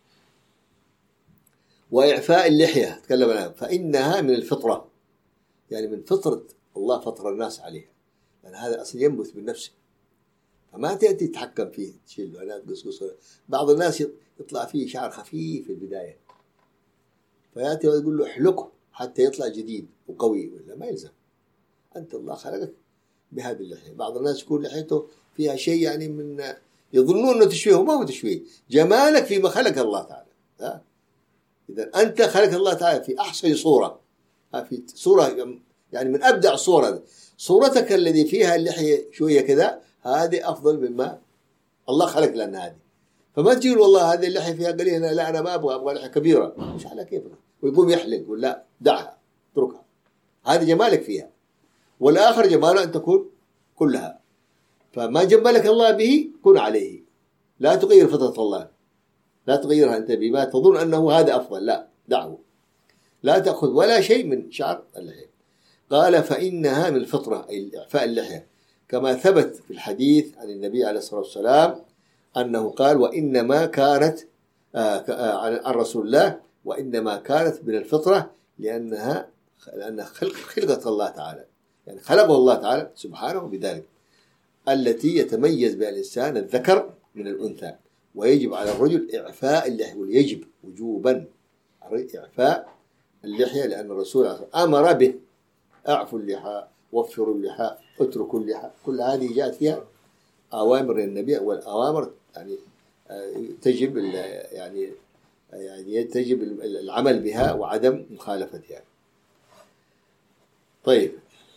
Speaker 1: وإعفاء اللحية تكلم عنها، فإنها من الفطرة، يعني من فطرة الله فطر الناس عليها، يعني هذا أصل ينبت بالنفس، فما تأتي تتحكم فيه تشيله ولا تقصقص. بعض الناس يطلع فيه شعر خفيف في البداية، فيأتي ويقول له احلقه حتى يطلع جديد وقوي، ولا ما يلزم. أنت الله خلقك بهذه اللحية. بعض الناس يكون لحيته فيها شيء يعني من يظنون أنه تشويه، وما هو تشويه، جمالك فيما خلق الله تعالى. ها؟ إذا أنت خلق الله تعالى في أحسن صورة، في صورة يعني من أبدع صورة. صورتك الذي فيها اللحية شوية كذا هذه أفضل مما الله خلق لنا هذه. فما تقول والله هذه اللحية فيها قليلة، لا أنا ما أبغى، أبغى لحية كبيرة. مش على كيفك، ويقوم يحلق ولا دعها اتركها، هذا جمالك فيها. والآخر جماله أن تكون كلها. فما جملك الله به كن عليه، لا تغير فطرة الله، لا تغيرها أنت بما تظن أنه هذا أفضل، لا دعه، لا تأخذ ولا شيء من شعر اللحية. قال فإنها من الفطرة أي إعفاء اللحية، كما ثبت في الحديث عن النبي عليه الصلاة والسلام أنه قال وإنما كانت عن رسول الله وإنما كانت من الفطرة لأنها لأنها خلق خلقة الله تعالى، يعني خلقه الله تعالى سبحانه بذلك، التي يتميز بها الإنسان الذكر من الأنثى. ويجب على الرجل إعفاء اللحية، ويجب وجوبا إعفاء اللحية، لأن الرسول أمر به أعفوا اللحى، وفروا اللحى، اتركوا اللحى. كل هذه جاءت فيها أوامر النبي، والأوامر يعني تجب يعني يعني تجب العمل بها وعدم مخالفتها. طيب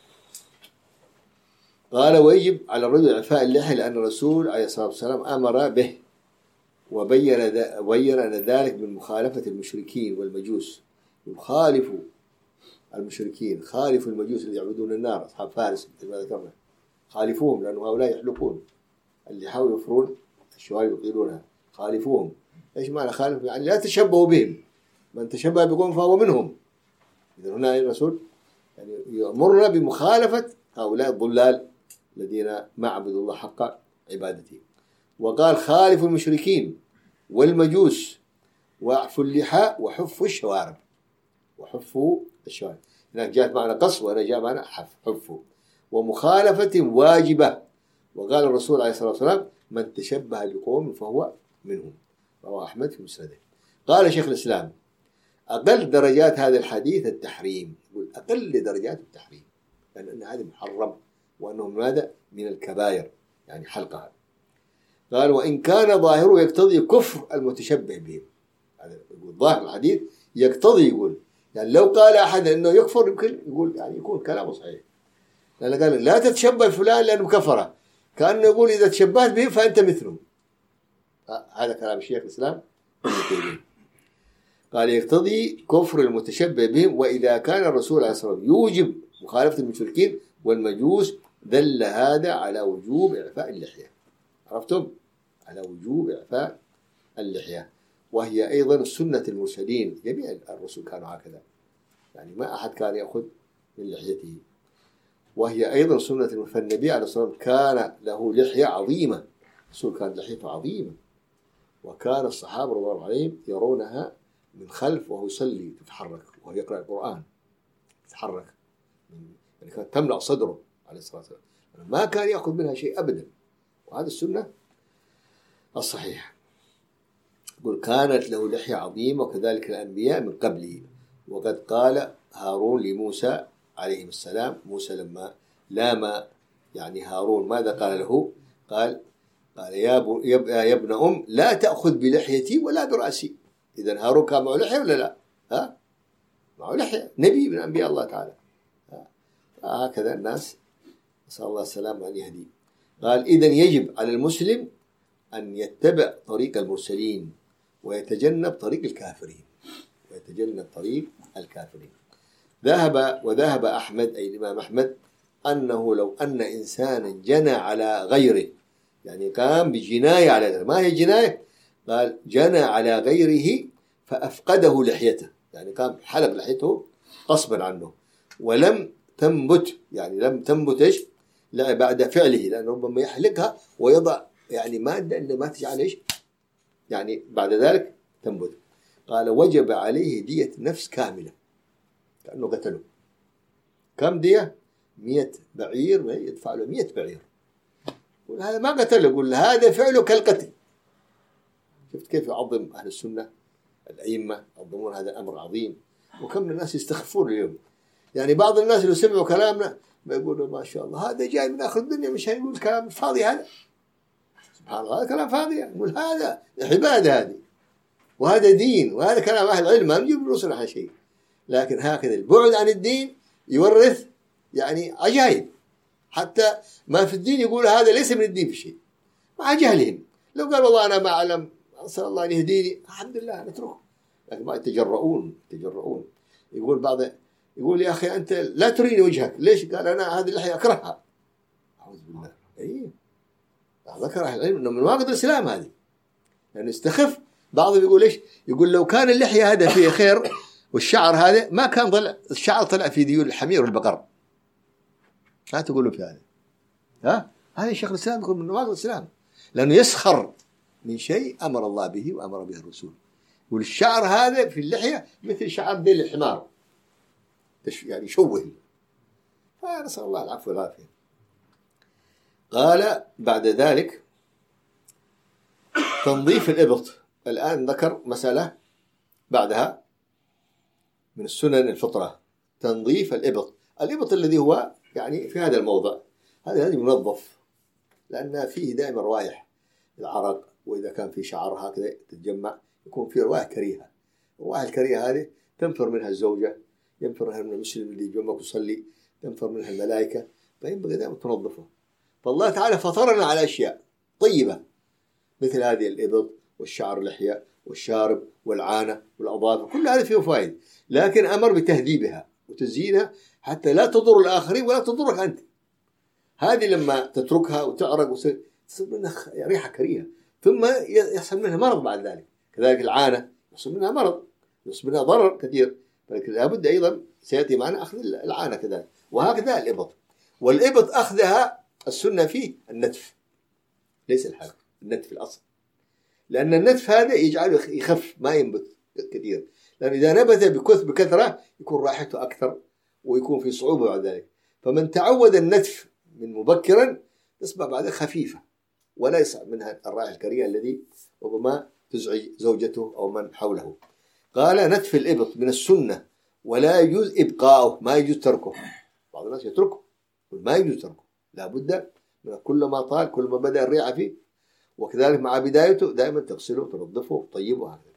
Speaker 1: قال ويجب على الرجل إعفاء اللحية لأن الرسول عليه الصلاة والسلام أمر به، وبين بين أن ذلك من مخالفة المشركين والمجوس. يخالفوا المشركين، خالفوا المجوس اللي يعبدون النار أصحاب فارس مثل ما ذكرنا، خالفوهم لأن هؤلاء يحلقون اللحى ويفرون الشوارب يطيلونها، خالفوهم. إيش معنى خالف؟ يعني لا تشبهوا بهم، من تشبه بقوم فهو منهم. إذا هنا الرسول يعني يأمرنا بمخالفة هؤلاء الضلال الذين ما عبدوا الله حق عبادته. وقال خالفوا المشركين والمجوس واعفوا اللحى وحفوا الشوارب. وحفوا الشوارب هناك جاءت معنا قص، وهنا جاء معنا حف حفوا. ومخالفة واجبة. وقال الرسول عليه الصلاة والسلام من تشبه بقوم فهو منهم. رواه أحمد في مسنده. قال شيخ الإسلام أقل درجات هذا الحديث التحريم. يقول أقل درجات التحريم لأن يعني هذا محرم، وأنه ماذا من الكبائر يعني حلقها. قال وإن كان ظاهره يقتضي كفر المتشبه بهم. هذا يقول ظاهر الحديث يقتضي، يقول يعني لو قال أحد أنه يكفر يمكن يقول يعني يكون كلامه صحيح، لأنه قال لا تتشبه بفلان لأنه كفره، كأنه يقول إذا تشبهت به فأنت مثله. هذا كلام الشيخ الإسلام. قال يقتضي كفر المتشبه بهم. وإذا كان الرسول عليه الصلاة والسلام يوجب مخالفة المشركين والمجوس دل هذا على وجوب إعفاء اللحية. عرفتم؟ على وجوب إعفاء اللحية، وهي أيضا سنة المرسلين. جميع الرسل كانوا هكذا، يعني ما أحد كان يأخذ من لحيته. وهي أيضا سنة، فالنبي عليه الصلاة والسلام كان له لحية عظيمة. الرسول كان لحيته عظيمة، وكان الصحابة رضي الله عليهم يرونها من خلف وهو يصلي تتحرك، وهو يقرأ القرآن تتحرك، يعني كانت تملأ صدره عليه الصلاة والسلام، ما كان يأخذ منها شيء أبدا. وهذه السنة الصحيحة. يقول كانت له لحية عظيمة وكذلك الأنبياء من قبله. وقد قال هارون لموسى عليه السلام، موسى لما لام يعني هارون ماذا قال له؟ قال قال يا, يا ابن أم لا تأخذ بلحيتي ولا برأسي. إذن هارون كان معه لحية ولا لا؟ ها؟ معه لحية، نبي من أنبياء الله تعالى. هكذا الناس، نسأل الله السلام أن يهدي. قال إذن يجب على المسلم أن يتبع طريق المرسلين ويتجنب طريق الكافرين، ويتجنب طريق الكافرين. ذهب وذهب أحمد أي الإمام أحمد أنه لو أن إنسانا جنى على غيره، يعني قام بجناية على غيره. ما هي جناية؟ قال جنى على غيره فأفقده لحيته، يعني قام حلق لحيته غصبا عنه ولم تنبت، يعني لم تنبت إيش؟ لا بعد فعله، لأن ربما يحلقها ويضع يعني مادة إنه ما تجعل إيش؟ يعني بعد ذلك تنبت. قال وجب عليه دية نفس كاملة، كأنه قتله. كم دية؟ مئة بعير، يدفع له مئة بعير. يقول هذا ما قتله، يقول هذا فعله كالقتل. شفت كيف يعظم أهل السنة الأئمة، يعظمون هذا الأمر عظيم. وكم من الناس يستخفون اليوم، يعني بعض الناس اللي سمعوا كلامنا بيقولوا ما شاء الله هذا جاي من آخر الدنيا، مش هيقول كلام فاضي هذا. سبحان الله، هذا كلام فاضي. يقول هذا عبادة هذه، وهذا دين، وهذا كلام أهل العلم، ما نجيب الرسل عن شيء. لكن هكذا البعد عن الدين يورث يعني عجائب. حتى ما في الدين يقول هذا ليس من الدين في شيء، مع جهلهم. لو قال والله أنا ما أعلم، أسأل الله أن يهديني، الحمد لله نتركه. لكن ما يتجرؤون يتجرؤون يقول بعض يقول يا أخي أنت لا تريني وجهك، ليش؟ قال أنا هذه اللحية أكرهها. أعوذ بالله. أيه ذكر أهل العلم أنه من واقع الإسلام هذه، لأنه يعني استخف. بعضهم يقول إيش؟ يقول لو كان اللحية هذا فيه خير والشعر هذا ما كان طلع، الشعر طلع في ديول الحمير والبقر. لا تقولوا في هذا. ها هذا شيخ الإسلام يقول من واقع الإسلام، لأنه يسخر من شيء أمر الله به وأمر به الرسول. والشعر هذا في اللحية مثل شعر ذيل الحمار، يعني يشوه. فنسأل الله العفو والعافية. قال بعد ذلك تنظيف الإبط. الآن ذكر مسألة بعدها من السنن الفطرة، تنظيف الإبط. الإبط الذي هو يعني في هذا الموضع، هذا هذا ينظف، لأن فيه دائما روائح العرق، وإذا كان في شعر هكذا تتجمع يكون فيه روائح كريهة. الروائح الكريهة هذه تنفر منها الزوجة، ينفر منها المسلم اللي يجمعك يصلي، تنفر منها الملائكة، فينبغي دائما تنظفه. فالله تعالى فطرنا على أشياء طيبة مثل هذه الإبط والشعر اللحية والشارب والعانة والأظافر، كل هذا فيه فائدة، لكن أمر بتهذيبها وتزيينها حتى لا تضر الآخرين ولا تضرك أنت. هذه لما تتركها وتعرق وتصير منها ريحة كريهة، ثم يحصل منها مرض بعد ذلك. كذلك العانة يحصل منها مرض، يحصل منها ضرر كثير، ولكن لابد أيضا سيأتي معنا أخذ العانة كذلك، وهكذا الإبط. والإبط أخذها السنة فيه النتف ليس الحلق، النتف الأصل، لأن النتف هذا يجعله يخف ما ينبت كثير، لأن إذا نبت بكث بكثرة يكون رائحته أكثر ويكون في صعوبة بعد ذلك. فمن تعود النتف من مبكرا تصبح بعد خفيفة ولا يصعب منها الرائحة الكريهة الذي ربما تزعج زوجته أو من حوله. قال نتف الإبط من السنة ولا يجوز إبقاؤه، ما يجوز تركه. بعض الناس يتركه، ما يجوز تركه، لا بد من كل ما طال كل ما بدأ الريحة فيه، وكذلك مع بدايته دائما تغسله وتنظفه وتطيبه هكذا.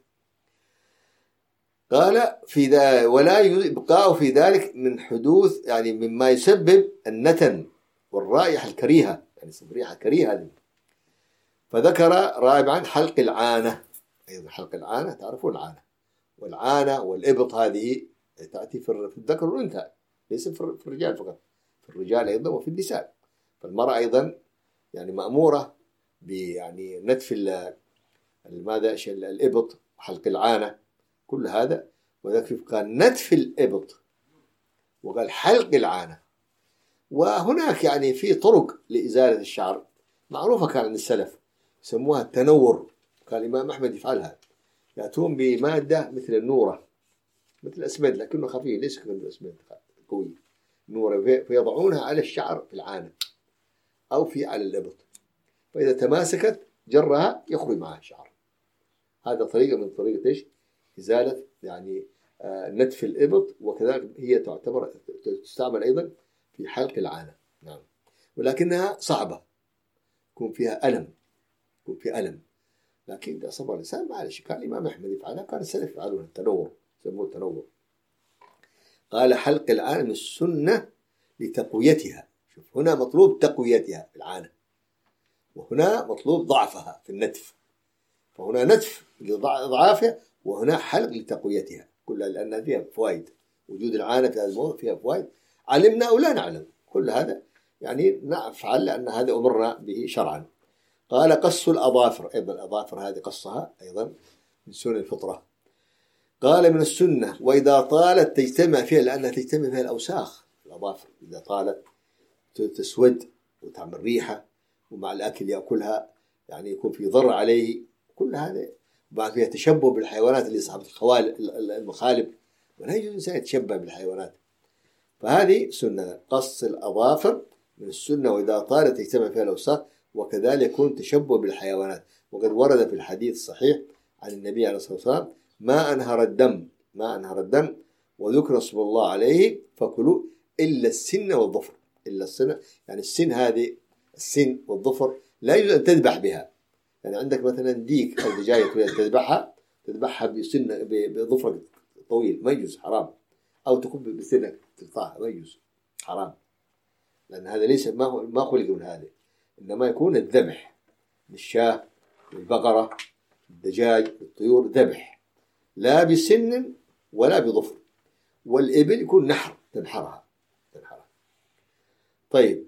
Speaker 1: قال في ذا ولا يجوز إبقاؤه في ذلك من حدوث يعني مما يسبب النتن والرائحة الكريهة، يعني يسبب ريحة كريهة هذه. فذكر رابعا حلق العانة، أيضا حلق العانة تعرفون العانة، والعانة والإبط هذه تأتي في الذكر والأنثى، ليس في الرجال فقط، في الرجال أيضا وفي النساء. فالمرأة أيضا يعني مأمورة بيعني نتف ماذا الإبط وحلق العانة كل هذا. وذلك قال نتف الإبط وقال حلق العانة. وهناك يعني في طرق لإزالة الشعر معروفة كان عند السلف يسموها التنور، كان الإمام أحمد يفعلها، يأتون بمادة مثل النورة مثل الأسمنت لكنه خفيف ليس مثل الأسمنت قوي، نورة، فيضعونها على الشعر في العانة أو في على الإبط، فإذا تماسكت جرها يخرج معها الشعر. هذا طريقة من طريقة إيش إزالة يعني آه نتف الإبط، وكذلك هي تعتبر تستعمل أيضا في حلق العانة. نعم، ولكنها صعبة، يكون فيها ألم، يكون فيها ألم، لكن إذا صبر الإنسان معلش. كان الإمام أحمد يفعلها، كان السلف يفعلون التنور، يسموه التنور. قال حلق العانة من السنة لتقويتها. شوف هنا مطلوب تقويتها في العانة، وهنا مطلوب ضعفها في النتف، فهنا نتف لضعافها وهنا حلق لتقويتها كلها، لأن فيها فوائد. وجود العانة في هذا الموضوع فيها فوائد علمنا أو لا نعلم، كل هذا يعني نفعل لأن هذا أمرنا به شرعا. قال قص الأظافر، أيضا الأظافر هذه قصها أيضا من سنن الفطرة. قال من السنة وإذا طالت تجتمع فيها، لأنها تجتمع فيها الأوساخ. الأظافر إذا طالت تسود وتعمل ريحة، ومع الأكل يأكلها يعني يكون في ضر عليه، كل هذا. بعد فيها تشبه بالحيوانات اللي صاحبة الخوالب المخالب، ولا يجوز الإنسان يتشبه بالحيوانات. فهذه سنة قص الأظافر من السنة وإذا طالت تجتمع فيها الأوساخ، وكذلك يكون تشبه بالحيوانات. وقد ورد في الحديث الصحيح عن النبي عليه الصلاة والسلام ما أنهر الدم ما أنهر الدم وذكر اسم الله عليه فكلوا إلا السن والظفر. إلا السن يعني السن، هذه السن والظفر لا يجوز أن تذبح بها. يعني عندك مثلا ديك أو دجاجة تذبحها تذبحها بسن بظفر طويل ما يجوز، حرام. أو تكون بسنك تقطعها ما يجوز، حرام، لأن هذا ليس ما ما خلق من هذا. إنما يكون الذبح للشاة للبقرة الدجاج الطيور ذبح، لا بسن ولا بظفر. والإبل يكون نحر، تنحرها تنحرها. طيب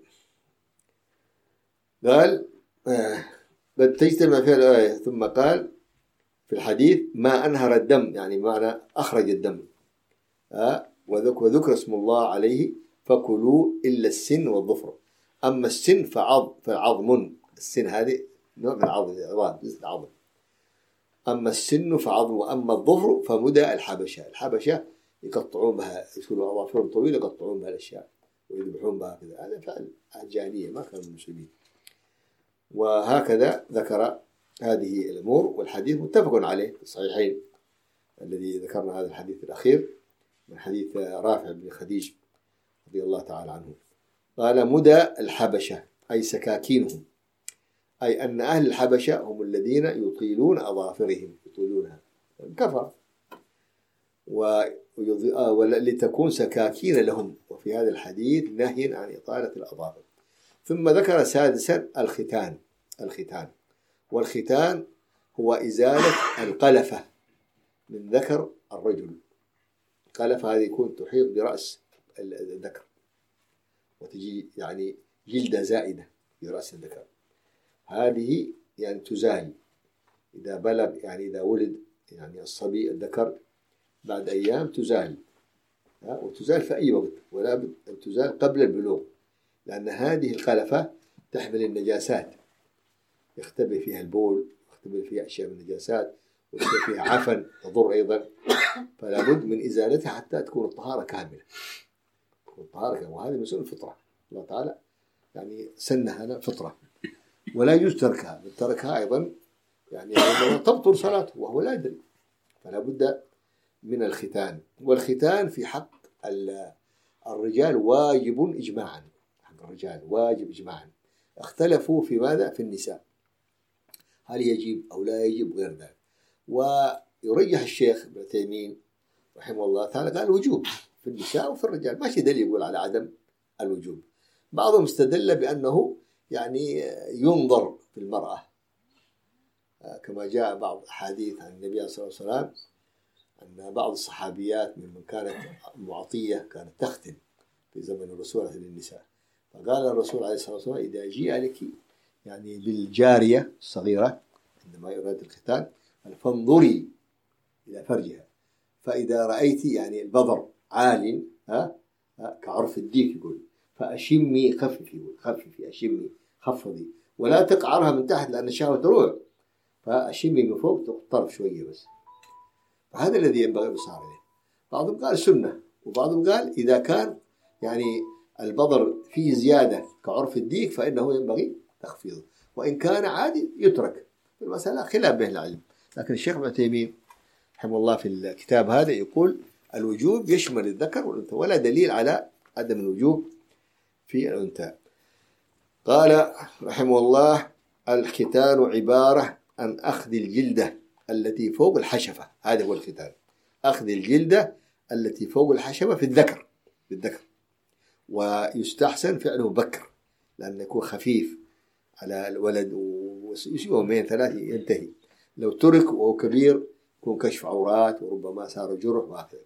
Speaker 1: قال آه قد تجتمع فيها الآية. ثم قال في الحديث ما أنهر الدم، يعني معنى أخرج الدم، آه وذكر اسم الله عليه فكلوا إلا السن والظفر. أما السن فعظ فعظم، السن هذه نوع من العظم، العظم. أما السن فعظم، وأما الظفر فمدى الحبشة. الحبشة يقطعون بها، يشيلوا أظافرهم طويلة يقطعون بها الأشياء ويذبحون بها كذا. هذا فعل الجاهلية، ما كانوا المسلمين. وهكذا ذكر هذه الأمور، والحديث متفق عليه في الصحيحين الذي ذكرنا هذا الحديث الأخير من حديث رافع بن خديج رضي الله تعالى عنه. قال مدى الحبشة أي سكاكينهم، أي أن أهل الحبشة هم الذين يطيلون أظافرهم، يطيلونها كفر، ولتكون سكاكين لهم. وفي هذا الحديث نهي عن إطالة الأظافر. ثم ذكر سادسا الختان. الختان والختان هو إزالة القلفة من ذكر الرجل. القلفة هذه يكون تحيط برأس الذكر، وتجي يعني جلدة زائدة في رأس الذكر، هذه يعني تزال إذا بلغ يعني إذا ولد يعني الصبي الذكر بعد أيام تزال، وتزال في أي وقت، ولا بد أن تزال قبل البلوغ، لأن هذه الخلفة تحمل النجاسات، يختبئ فيها البول، يختبئ فيها أشياء من النجاسات، ويختبئ فيها عفن تضر أيضا، فلا بد من إزالتها حتى تكون الطهارة كاملة، تكون الطهارة كاملة. وهذه من سنن الفطرة، الله تعالى يعني سنها فطرة، ولا يجوز تركها، من تركها أيضا يعني تبطل صلاته وهو لا يدري. فلا بد من الختان. والختان في حق الرجال واجب إجماعا، حق الرجال واجب إجماعا. اختلفوا في ماذا؟ في النساء، هل يجب أو لا يجب غير ذلك. ويرجح الشيخ ابن تيمية رحمه الله تعالى قال وجوب في النساء وفي الرجال، ماشي دليل يقول على عدم الوجوب. بعضهم استدل بأنه يعني ينظر في المرأة، كما جاء بعض أحاديث عن النبي صلى الله عليه وسلم أن بعض الصحابيات ممن كانت معطية كانت تختن في زمن الرسول للنساء، فقال الرسول عليه الصلاة والسلام إذا جيء لك يعني بالجارية الصغيرة عندما يراد الختان فانظري إلى فرجها، فإذا رأيت يعني البضر عال ها, ها كعرف الديك يقول فأشمي خففي، خففي أشمي خفضي، ولا تقعرها من تحت لأن الشهوة تروح، فأشمي من فوق تقطرف شوية بس. فهذا الذي ينبغي الإصرار عليه. بعضهم قال سنة، وبعضهم قال إذا كان يعني البضر فيه زيادة كعرف الديك فإنه ينبغي تخفيضه، وإن كان عادي يترك. المسألة خلاف بين العلم، لكن الشيخ ابن تيمية رحمه الله في الكتاب هذا يقول الوجوب يشمل الذكر والأنثى، ولا دليل على عدم الوجوب في الأنثى. قال رحمه الله الختان عبارة عن أخذ الجلدة التي فوق الحشفة، هذا هو الختان، أخذ الجلدة التي فوق الحشفة في الذكر، في الذكر. ويستحسن فعله بكر لأنه يكون خفيف على الولد ويومين ثلاثة ينتهي، لو ترك وهو كبير يكون كشف عورات وربما صار جرح وهكذا.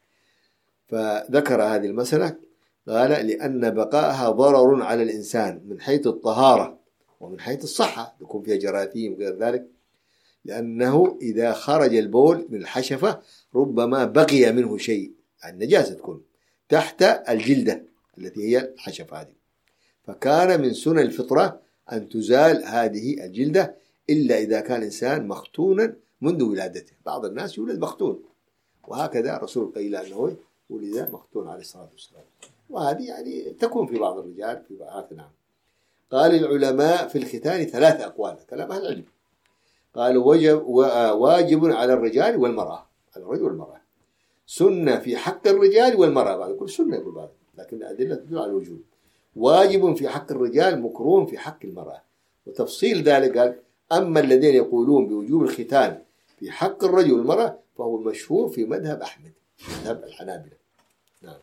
Speaker 1: فذكر هذه المسألة قال لأن بقاءها ضرر على الإنسان من حيث الطهارة ومن حيث الصحة، يكون فيها جراثيم وغير ذلك، لأنه إذا خرج البول من الحشفة ربما بقي منه شيء، النجاسة تكون تحت الجلدة التي هي الحشفة هذه، فكان من سنن الفطرة أن تزال هذه الجلدة إلا إذا كان الإنسان مختونا منذ ولادته. بعض الناس يولد مختون، وهكذا الرسول قيل أنه ولد مختون عليه الصلاة والسلام، وهذه يعني تكون في بعض الرجال في بعض. نعم. قال العلماء في الختان ثلاث أقوال، كلام أهل العلم. قالوا وجب واجب على الرجال والمرأة، على الرجل والمرأة، سنة في حق الرجال والمرأة، بعد كل سنة يقول بعض، لكن الأدلة تدل على الوجوب. واجب في حق الرجال، مكروه في حق المرأة. وتفصيل ذلك قال أما الذين يقولون بوجوب الختان في حق الرجل والمرأة فهو المشهور في مذهب أحمد، مذهب الحنابلة. نعم.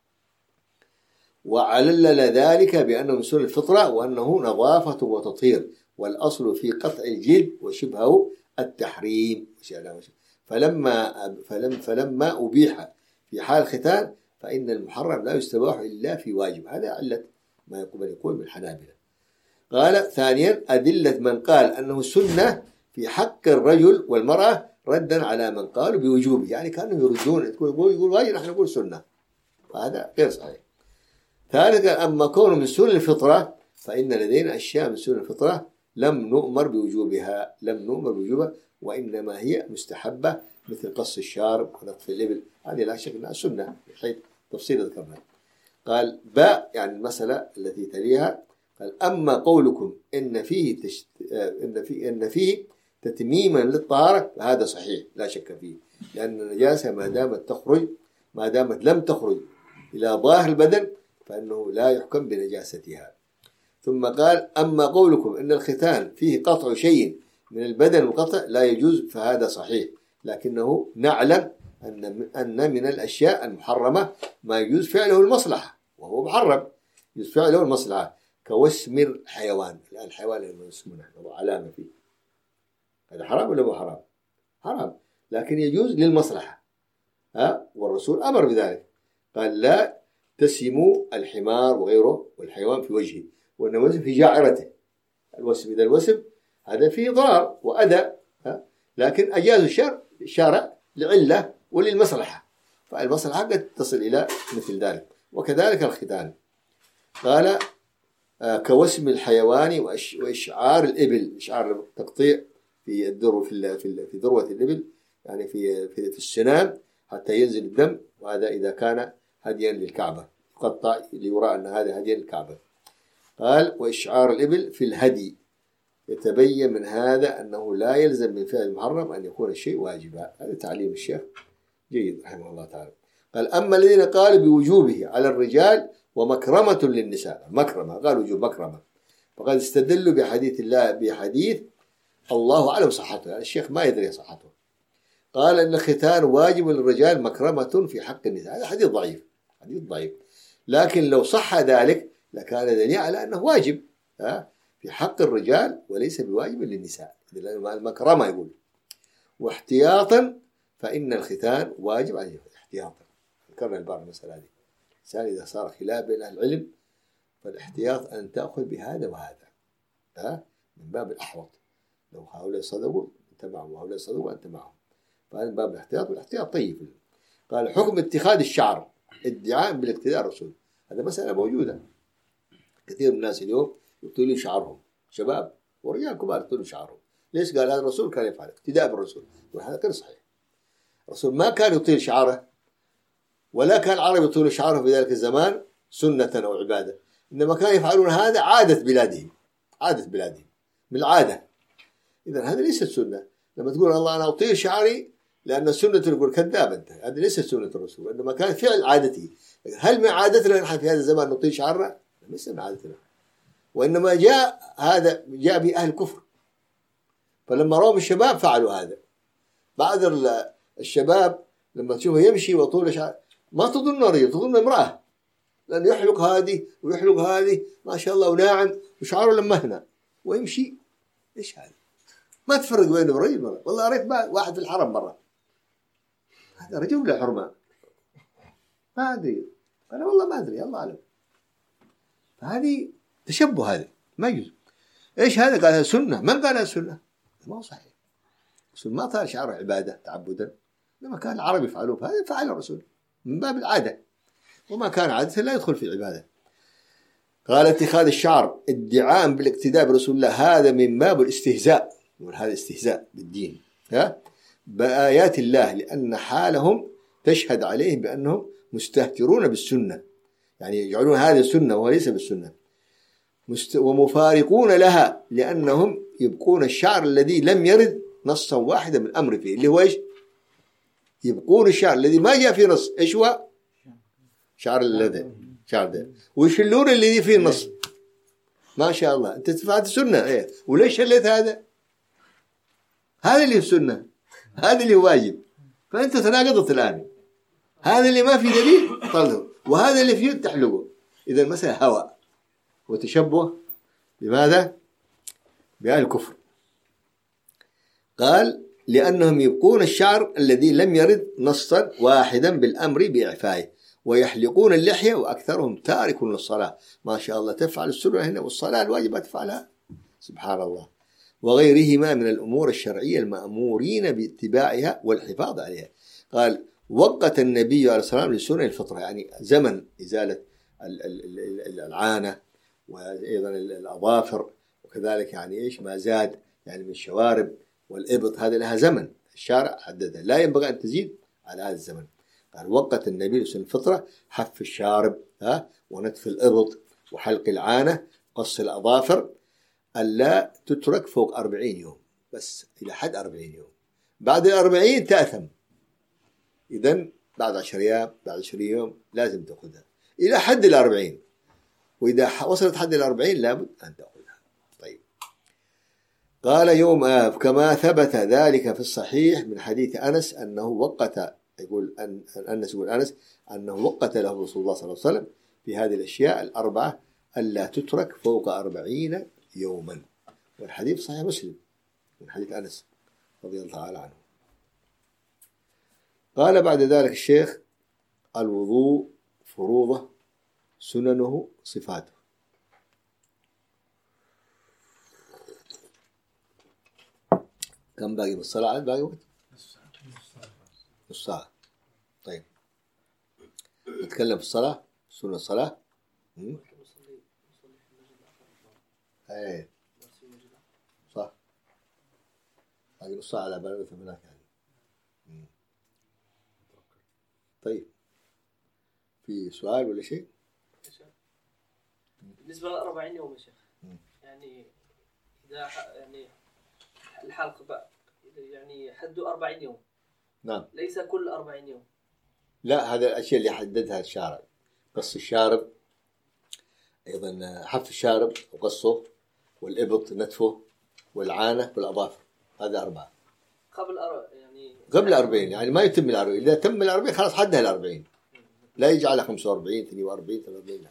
Speaker 1: وعلل ذلك بأنه من سنن الفطرة وأنه نظافة وتطهير، والأصل في قطع الجلد وشبهه التحريم. فلما فلم فلما أبيح في حال الختان فإن المحرم لا يستباح إلا في واجب. هذا علة ما يقول يقول بالحنابلة. قال ثانيا أدلة من قال أنه سنة في حق الرجل والمرأة ردا على من قالوا بوجوبه، يعني كانوا يردون، تقول يقول يقول واجب نحن نقول سنة، فهذا غير صحيح. ثالثا أما كونه من سنن الفطرة فإن لدينا أشياء من سنن الفطرة لم نؤمر بوجوبها، لم نؤمر بوجوبها وإنما هي مستحبة، مثل قص الشارب ونطف الإبل، هذه لا شك أنها سنة بحيث تفصيل ذكرنا. قال باء يعني المسألة التي تليها، قال أما قولكم إن فيه تشت... إن فيه إن فيه تتميما للطهارة فهذا صحيح لا شك فيه، لأن النجاسة ما دامت تخرج ما دامت لم تخرج إلى ظاهر البدن فإنه لا يحكم بنجاستها. ثم قال أما قولكم إن الختان فيه قطع شيء من البدن وقطع لا يجوز فهذا صحيح، لكنه نعلم أن أن من الأشياء المحرمة ما يجوز فعله المصلحة وهو محرم، يجوز فعله المصلحة كوسم الحيوان. الآن الحيوان اللي يسمونه علامة فيه هذا حرام ولا مو حرام؟ حرام، لكن يجوز للمصلحة. ها والرسول أمر بذلك، قال لا تسموا الحمار وغيره والحيوان في وجهه، وإنما في جاعرته. الوسم إذا الوسم هذا فيه ضرر وأذى، ها لكن أجاز الشرع الشارع لعلة وللمصلحة، فالمصلحة قد تصل إلى مثل ذلك. وكذلك الختان قال آه كوسم الحيوان وإشعار الإبل، إشعار تقطيع في الذروة في في ذروة الإبل، يعني في في, في السنام حتى ينزل الدم، وهذا إذا كان هديا للكعبة يقطع ليرى أن هذا هديا للكعبة. قال وإشعار الإبل في الهدي، يتبين من هذا أنه لا يلزم من فعل المحرم أن يكون الشيء واجبا. هذا تعليم الشيخ جيد رحمه الله تعالى. قال أما الذين قالوا بوجوبه على الرجال ومكرمة للنساء، مكرمة قال وجوب مكرمة، فقد استدلوا بحديث الله بحديث الله أعلم صحته، يعني الشيخ ما يدري صحته، قال أن الختان واجب للرجال مكرمة في حق النساء. هذا حديث ضعيف، حديث ضعيف، لكن لو صح ذلك لكان دليل على أنه واجب في حق الرجال وليس بواجب للنساء، المكرمة يقول. واحتياطا فإن الختان واجب عليه احتياطا، ذكرنا البعض المسألة هذه. الإنسان إذا صار خلاف بين أهل العلم فالاحتياط أن تأخذ بهذا وهذا، ها من باب الأحوط. لو هؤلاء صدقوا أنت معهم وهؤلاء صدقوا أنت معهم، فهذا باب الاحتياط، والاحتياط طيب. قال حكم اتخاذ الشعر ادعاء بالاقتداء الرسول، هذا مسألة موجودة. كثير من الناس اليوم يطيلون شعرهم، شباب ورجال كبار يطيلون شعرهم. ليش؟ قال هذا الرسول كان يفعل اقتداء بالرسول، وهذا غير صحيح. الرسول ما كان يطيل شعره، ولا كان العرب يطيلوا شعرهم في ذلك الزمان سنة أو عبادة، إنما كانوا يفعلون هذا عادة بلادهم، عادة بلادهم من العادة. إذا هذا ليست سنة. لما تقول الله أنا أطيل شعري لأن سنة، يقول كذاب أنت، هذه ليست سنة الرسول، إنما كان فعل عادته. هل من عادتنا نحن في هذا الزمان نطيل شعرنا؟ ليس من عادتنا، وإنما جاء هذا جاء به أهل الكفر، فلما رأوا الشباب فعلوا هذا. بعض الشباب لما تشوفه يمشي وطول شعر ما تظن رجل، تظن امرأة، لأنه يحلق هذه ويحلق هذه ما شاء الله وناعم وشعره لما هنا ويمشي. إيش هذا؟ ما تفرق بينه وبين مرة. والله قريت واحد في الحرم مرة، هذا رجل ولا حرمة؟ ما أدري، أنا والله ما أدري، الله أعلم. فهذه تشبه، هذا ما يجوز. إيش هذا؟ قال هذا سنة. من قال هذا سنة؟ ما هو صحيح. الرسول ما طال شعره عبادة تعبدا، لما كان العرب يفعلوه فهذا فعل الرسول من باب العادة، وما كان عادة لا يدخل في العبادة. قال اتخاذ الشعر ادعاء بالاقتداء برسول الله، هذا من باب الاستهزاء، وهذا استهزاء بالدين ها بآيات الله، لأن حالهم تشهد عليهم بأنهم مستهترون بالسنة، يعني يجعلون هذه السنة وليس بالسنة، ومفارقون لها، لأنهم يبقون الشعر الذي لم يرد نصا واحدا من الأمر فيه، اللي هو إيش؟ يبقون الشعر الذي ما جاء فيه نص. إيش هو؟ شعر الذي شعر ده، ويشلون الذي فيه النص. ما شاء الله أنت تفعل السنة إيه، وليش شليت هذا؟ هذا اللي السنة، هذا اللي واجب، فأنت تناقضت الآن. هذا اللي ما في دليل طلعه، وهذا اللي فيه تحلقه. إذا مثلا هوى وتشبه بماذا؟ بأهل الكفر. قال لأنهم يبقون الشعر الذي لم يرد نصا واحدا بالأمر بإعفائه، ويحلقون اللحية، وأكثرهم تارك للصلاة. ما شاء الله تفعل السنة هنا والصلاة الواجبة تفعلها، سبحان الله. وغيرهما من الأمور الشرعية المأمورين باتباعها والحفاظ عليها. قال وقت النبي عليه الصلاة والسلام لسنن الفطرة، يعني زمن إزالة العانة وأيضا الأظافر، وكذلك يعني إيش ما زاد يعني من الشوارب والإبط، هذا لها زمن الشارع حددها، لا ينبغي أن تزيد على هذا الزمن. قال وقت النبي لسنن الفطرة حف الشارب ها ونتف الإبط وحلق العانة قص الأظافر، ألا تترك فوق أربعين يوم، بس إلى حد أربعين يوم. بعد الأربعين تأثم. إذن بعد عشر أيام بعد عشرين يوم لازم تأخذها إلى حد الأربعين، وإذا وصلت حد الأربعين لابد أن تأخذها. طيب قال يوم آف كما ثبت ذلك في الصحيح من حديث أنس أنه وقت، يقول أن أنس يقول أنس أنه وقت له رسول الله صلى الله عليه وسلم في هذه الأشياء الأربعة ألا تترك فوق أربعين يوما، والحديث صحيح مسلم من حديث أنس رضي الله تعالى عنه. قال بعد ذلك الشيخ الوضوء فروضه سننه صفاته. كم باقي بالصلاة؟ باقي وقت نص ساعة. طيب نتكلم في الصلاة، سنة الصلاة. ايه صح، باقي نص ساعة على بالي هناك يعني. مم. طيب في سؤال ولا شيء؟
Speaker 2: بالنسبة للأربعين يوم يا شيخ، يعني إذا يعني الحلق بقى يعني حده أربعين يوم.
Speaker 1: نعم.
Speaker 2: ليس كل أربعين يوم.
Speaker 1: لا، هذا الأشياء اللي حددها الشارع، قص الشارب، أيضا حف الشارب وقصه، والإبط نتفه، والعانة والأظافر، هذا أربعة.
Speaker 2: قبل أر... يعني
Speaker 1: قبل الأربعين، يعني ما يتم الأربعين. إذا تم الأربعين خلاص حدها الأربعين، لا يجي على خمسة وأربعين اثنين وأربعين ثلاثة وأربعين.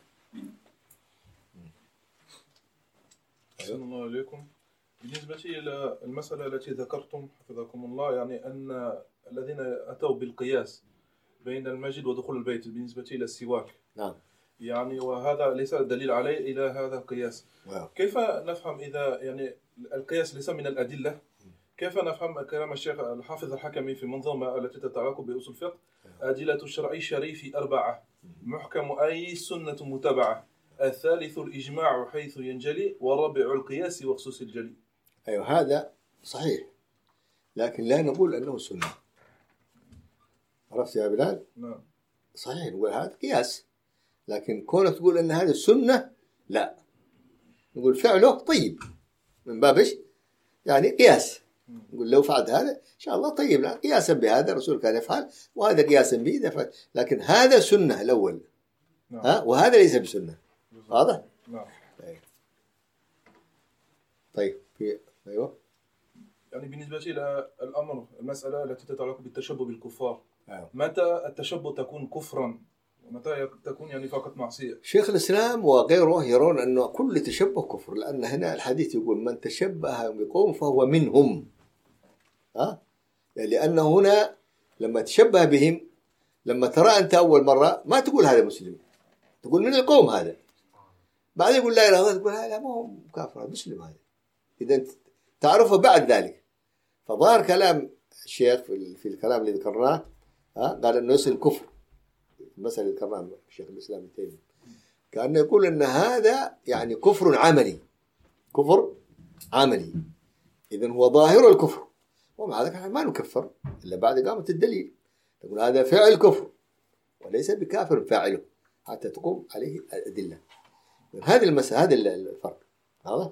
Speaker 3: أحسن الله عليكم. بالنسبة إلى المسألة التي ذكرتم حفظكم الله، يعني أن الذين أتوا بالقياس بين المسجد ودخول البيت بالنسبة إلى السواك،
Speaker 1: نعم،
Speaker 3: يعني وهذا ليس دليل عليه إلى هذا القياس.
Speaker 1: نعم.
Speaker 3: كيف نفهم إذا يعني القياس ليس من الأدلة؟ كيف نفهم كلام الشيخ الحافظ الحكمي في منظومة التي تتعلق بأصول الفقه؟ أدلة الشرع الشريف أربعة، محكم أي سنة متبعة، الثالث الإجماع حيث ينجلي، والرابع القياس وخصوص الجلي.
Speaker 1: أيوة هذا صحيح، لكن لا نقول أنه سنة. عرفت يا بلال؟
Speaker 3: نعم.
Speaker 1: صحيح نقول هذا قياس، لكن كونك تقول أن هذا السنة لا، نقول فعله طيب من باب إيش؟ يعني قياس. نقول لو فعلت هذا إن شاء الله طيب، لا قياسا بهذا الرسول كان يفعل، وهذا قياسا به، لكن هذا سنة الأول.
Speaker 3: نعم.
Speaker 1: ها، وهذا ليس بسنة. واضح؟
Speaker 3: نعم.
Speaker 1: طيب في أيوة.
Speaker 3: يعني بالنسبة إلى الأمر المسألة التي تتعلق بالتشبه بالكفار،
Speaker 1: أيوة.
Speaker 3: متى التشبه تكون كفرا ومتى تكون يعني فقط معصية؟
Speaker 1: شيخ الإسلام وغيره يرون أنه كل تشبه كفر، لأن هنا الحديث يقول من تشبه بقوم فهو منهم. ها؟ يعني لأنه هنا لما تشبه بهم، لما ترى أنت أول مرة ما تقول هذا مسلم، تقول من القوم هذا، بعدين يقول لا إله إلا الله، تقول لا ما هو كافر مسلم هذا، إذا تعرفه بعد ذلك. فظهر كلام الشيخ في الكلام اللي ذكرناه، ها، قال أنه يصل الكفر، المسألة اللي ذكرناها الشيخ الإسلام ابن تيمية، كأنه يقول أن هذا يعني كفر عملي، كفر عملي، إذن هو ظاهر الكفر، ومع ذلك ما نكفر إلا بعد قامة الدليل، نقول هذا فعل كفر وليس بكافر فاعله حتى تقوم عليه الأدلة. هذه المسألة، هذا الفرق. هذا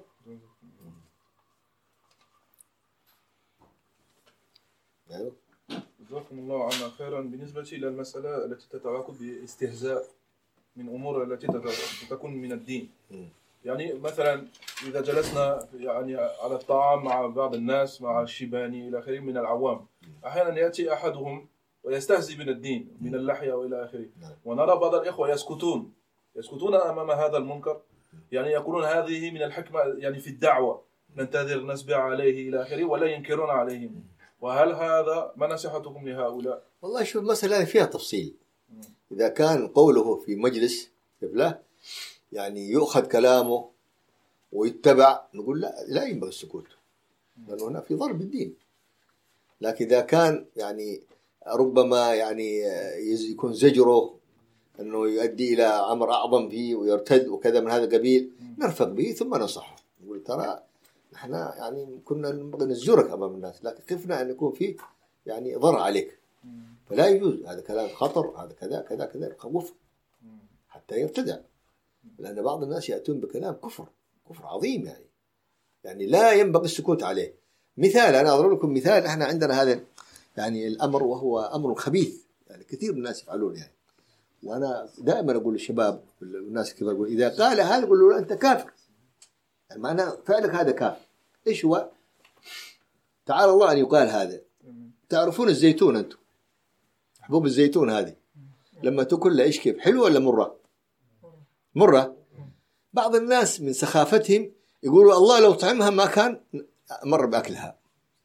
Speaker 1: أيوه.
Speaker 3: جزاكم الله عنا خيرا. بالنسبة إلى المسألة التي تتعلق باستهزاء من أمور التي تكون من الدين، يعني مثلا إذا جلسنا يعني على الطعام مع بعض الناس، مع الشيباني إلى آخره من العوام، أحيانا يأتي أحدهم ويستهزئ من الدين، من اللحية وإلى آخره، ونرى بعض الإخوة يسكتون يسكتون أمام هذا المنكر، يعني يقولون هذه من الحكمة يعني في الدعوة، ننتظر نسبع عليه إلى آخره ولا ينكرون عليهم. وهل هذا ما نصيحتكم لهؤلاء؟
Speaker 1: والله شوف المسألة فيها تفصيل. إذا كان قوله في مجلس له يعني يؤخذ كلامه ويتبع، نقول لا لا ينبغي السكوت، لأنه هنا في ضرب الدين. لكن إذا كان يعني ربما يعني يكون زجره أنه يؤدي إلى أمر أعظم فيه ويرتد وكذا من هذا القبيل، نرفق به ثم ننصحه، نقول ترى احنا يعني كنا نبغى نزجرك امام الناس، لكن خفنا ان يكون فيه يعني ضرر عليك، فلا يجوز، هذا كلام خطر، هذا كذا كذا كذا، خوف حتى يرتدع، لان بعض الناس ياتون بكلام كفر كفر عظيم، يعني يعني لا ينبغي السكوت عليه. مثال، انا اضرب لكم مثال، احنا عندنا هذا يعني الامر وهو امر خبيث، يعني كثير من الناس يفعلون، يعني وانا دائما اقول للشباب والناس كذا، اقول اذا قال هذا قول له انت كافر، يعني معنى فعلك هذا كافر. إيش هو؟ تعالى الله أن يقال هذا. تعرفون الزيتون أنتم، حبوب الزيتون هذه لما تأكل إيش كيف، حلوة ولا مرة؟ مرة. بعض الناس من سخافتهم يقولوا الله لو طعمها ما كان مر بأكلها.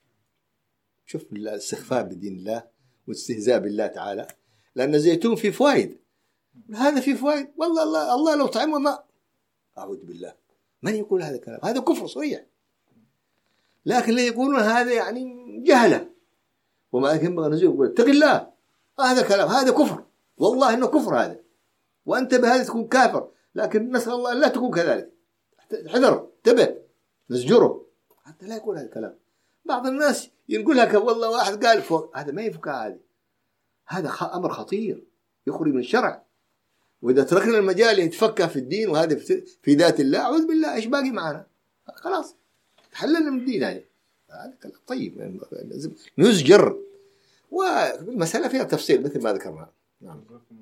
Speaker 1: شوف الاستخفاف بدين الله والاستهزاء بالله تعالى، لأن الزيتون فيه فوائد، هذا فيه فوائد، والله الله, الله لو طعمها ما، أعوذ بالله، من يقول هذا الكلام؟ هذا كفر صريح. لكن اللي يقولون هذا يعني جهلة، وما ينبغي نزول يقول اتق الله، هذا كلام، هذا كفر، والله إنه كفر هذا، وأنت بهذا تكون كافر، لكن نسأل الله لا تكون كذلك، حذر انتبه نزجره حتى لا يقول هذا الكلام. بعض الناس يقولها والله واحد قال فوق، هذا ما يفكها، هذا هذا أمر خطير يخرج من الشرع، وإذا تركنا المجال يتفكى في الدين وهذا في ذات الله أعوذ بالله، إيش باقي معنا؟ خلاص تحللنا من الدين. يعني هذا كلام طيب لازم نزجر، والمسألة فيها تفصيل مثل ما ذكرنا. نعم.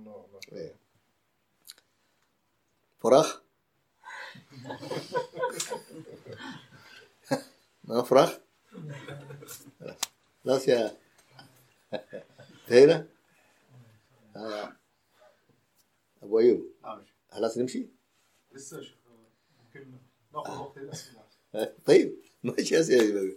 Speaker 1: فراخ ما فراخ خلاص يا هنا أبو أيوب، خلاص نمشي
Speaker 4: لسه يا شيخ، ممكن ناخذ وقت الأسئلة.
Speaker 1: طيب ماشي أسئلة.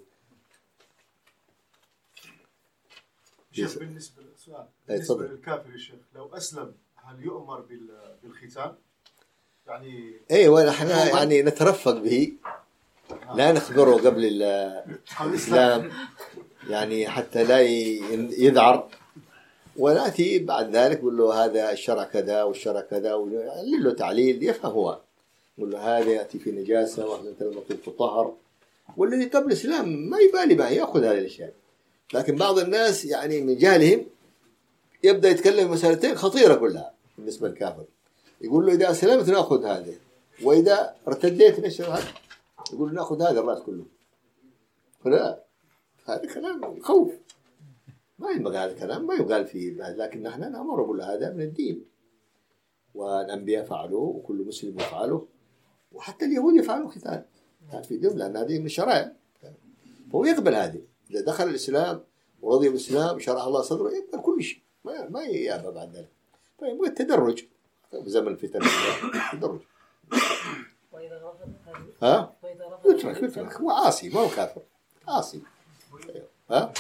Speaker 4: شيخ بالنسبة للسؤال بالنسبة للكافر يا شيخ، لو أسلم هل يؤمر بالختان؟ يعني
Speaker 1: ايوه احنا يعني نترفق به، لا نخبره قبل الإسلام يعني حتى لا يذعر، ونأتي بعد ذلك نقول له هذا الشرع كذا والشرع كذا، ونعلل له تعليل يفهم هو، نقول له هذا يأتي في نجاسة وهذا أنت لما كنت تطهر، والذي قبل الإسلام ما يبالي معه يأخذ هذه الأشياء. لكن بعض الناس يعني من جهلهم يبدأ يتكلم مسألتين خطيرة كلها بالنسبة للكافر، يقول له إذا أسلمت نأخذ هذا، وإذا ارتديت نشر هذا، يقول نأخذ هذا الرأس كله. فلا، هذا كلام خوف، ما ينبغي هذا الكلام، ما يقال فيه. لكن نحن نأمر نقول هذا من الدين، والأنبياء فعلوه وكل مسلم يفعله، وحتى اليهود يفعلوا ختان في دم، لأن هذه من الشرائع، فهو يقبل هذه. إذا دخل الإسلام ورضي بالإسلام شرع الله صدره يقبل كل شيء، ما ما يأبى بعد ذلك. فيبغى التدرج بزمن الفتن تدرج.
Speaker 2: وإذا رفض
Speaker 1: ها؟ يترك يترك هو عاصي، ما هو كافر، عاصي. ها؟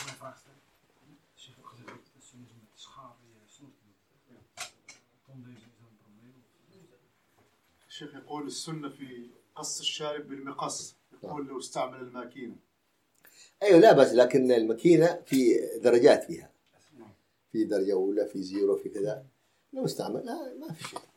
Speaker 4: الشيخ يقول السنة في قص الشارب بالمقص، يقول لو استعمل الماكينة.
Speaker 1: أيوة لا بس، لكن الماكينة في درجات فيها، في درجة أولى، في زيرو، في كذا، لو استعمل لا ما في شيء.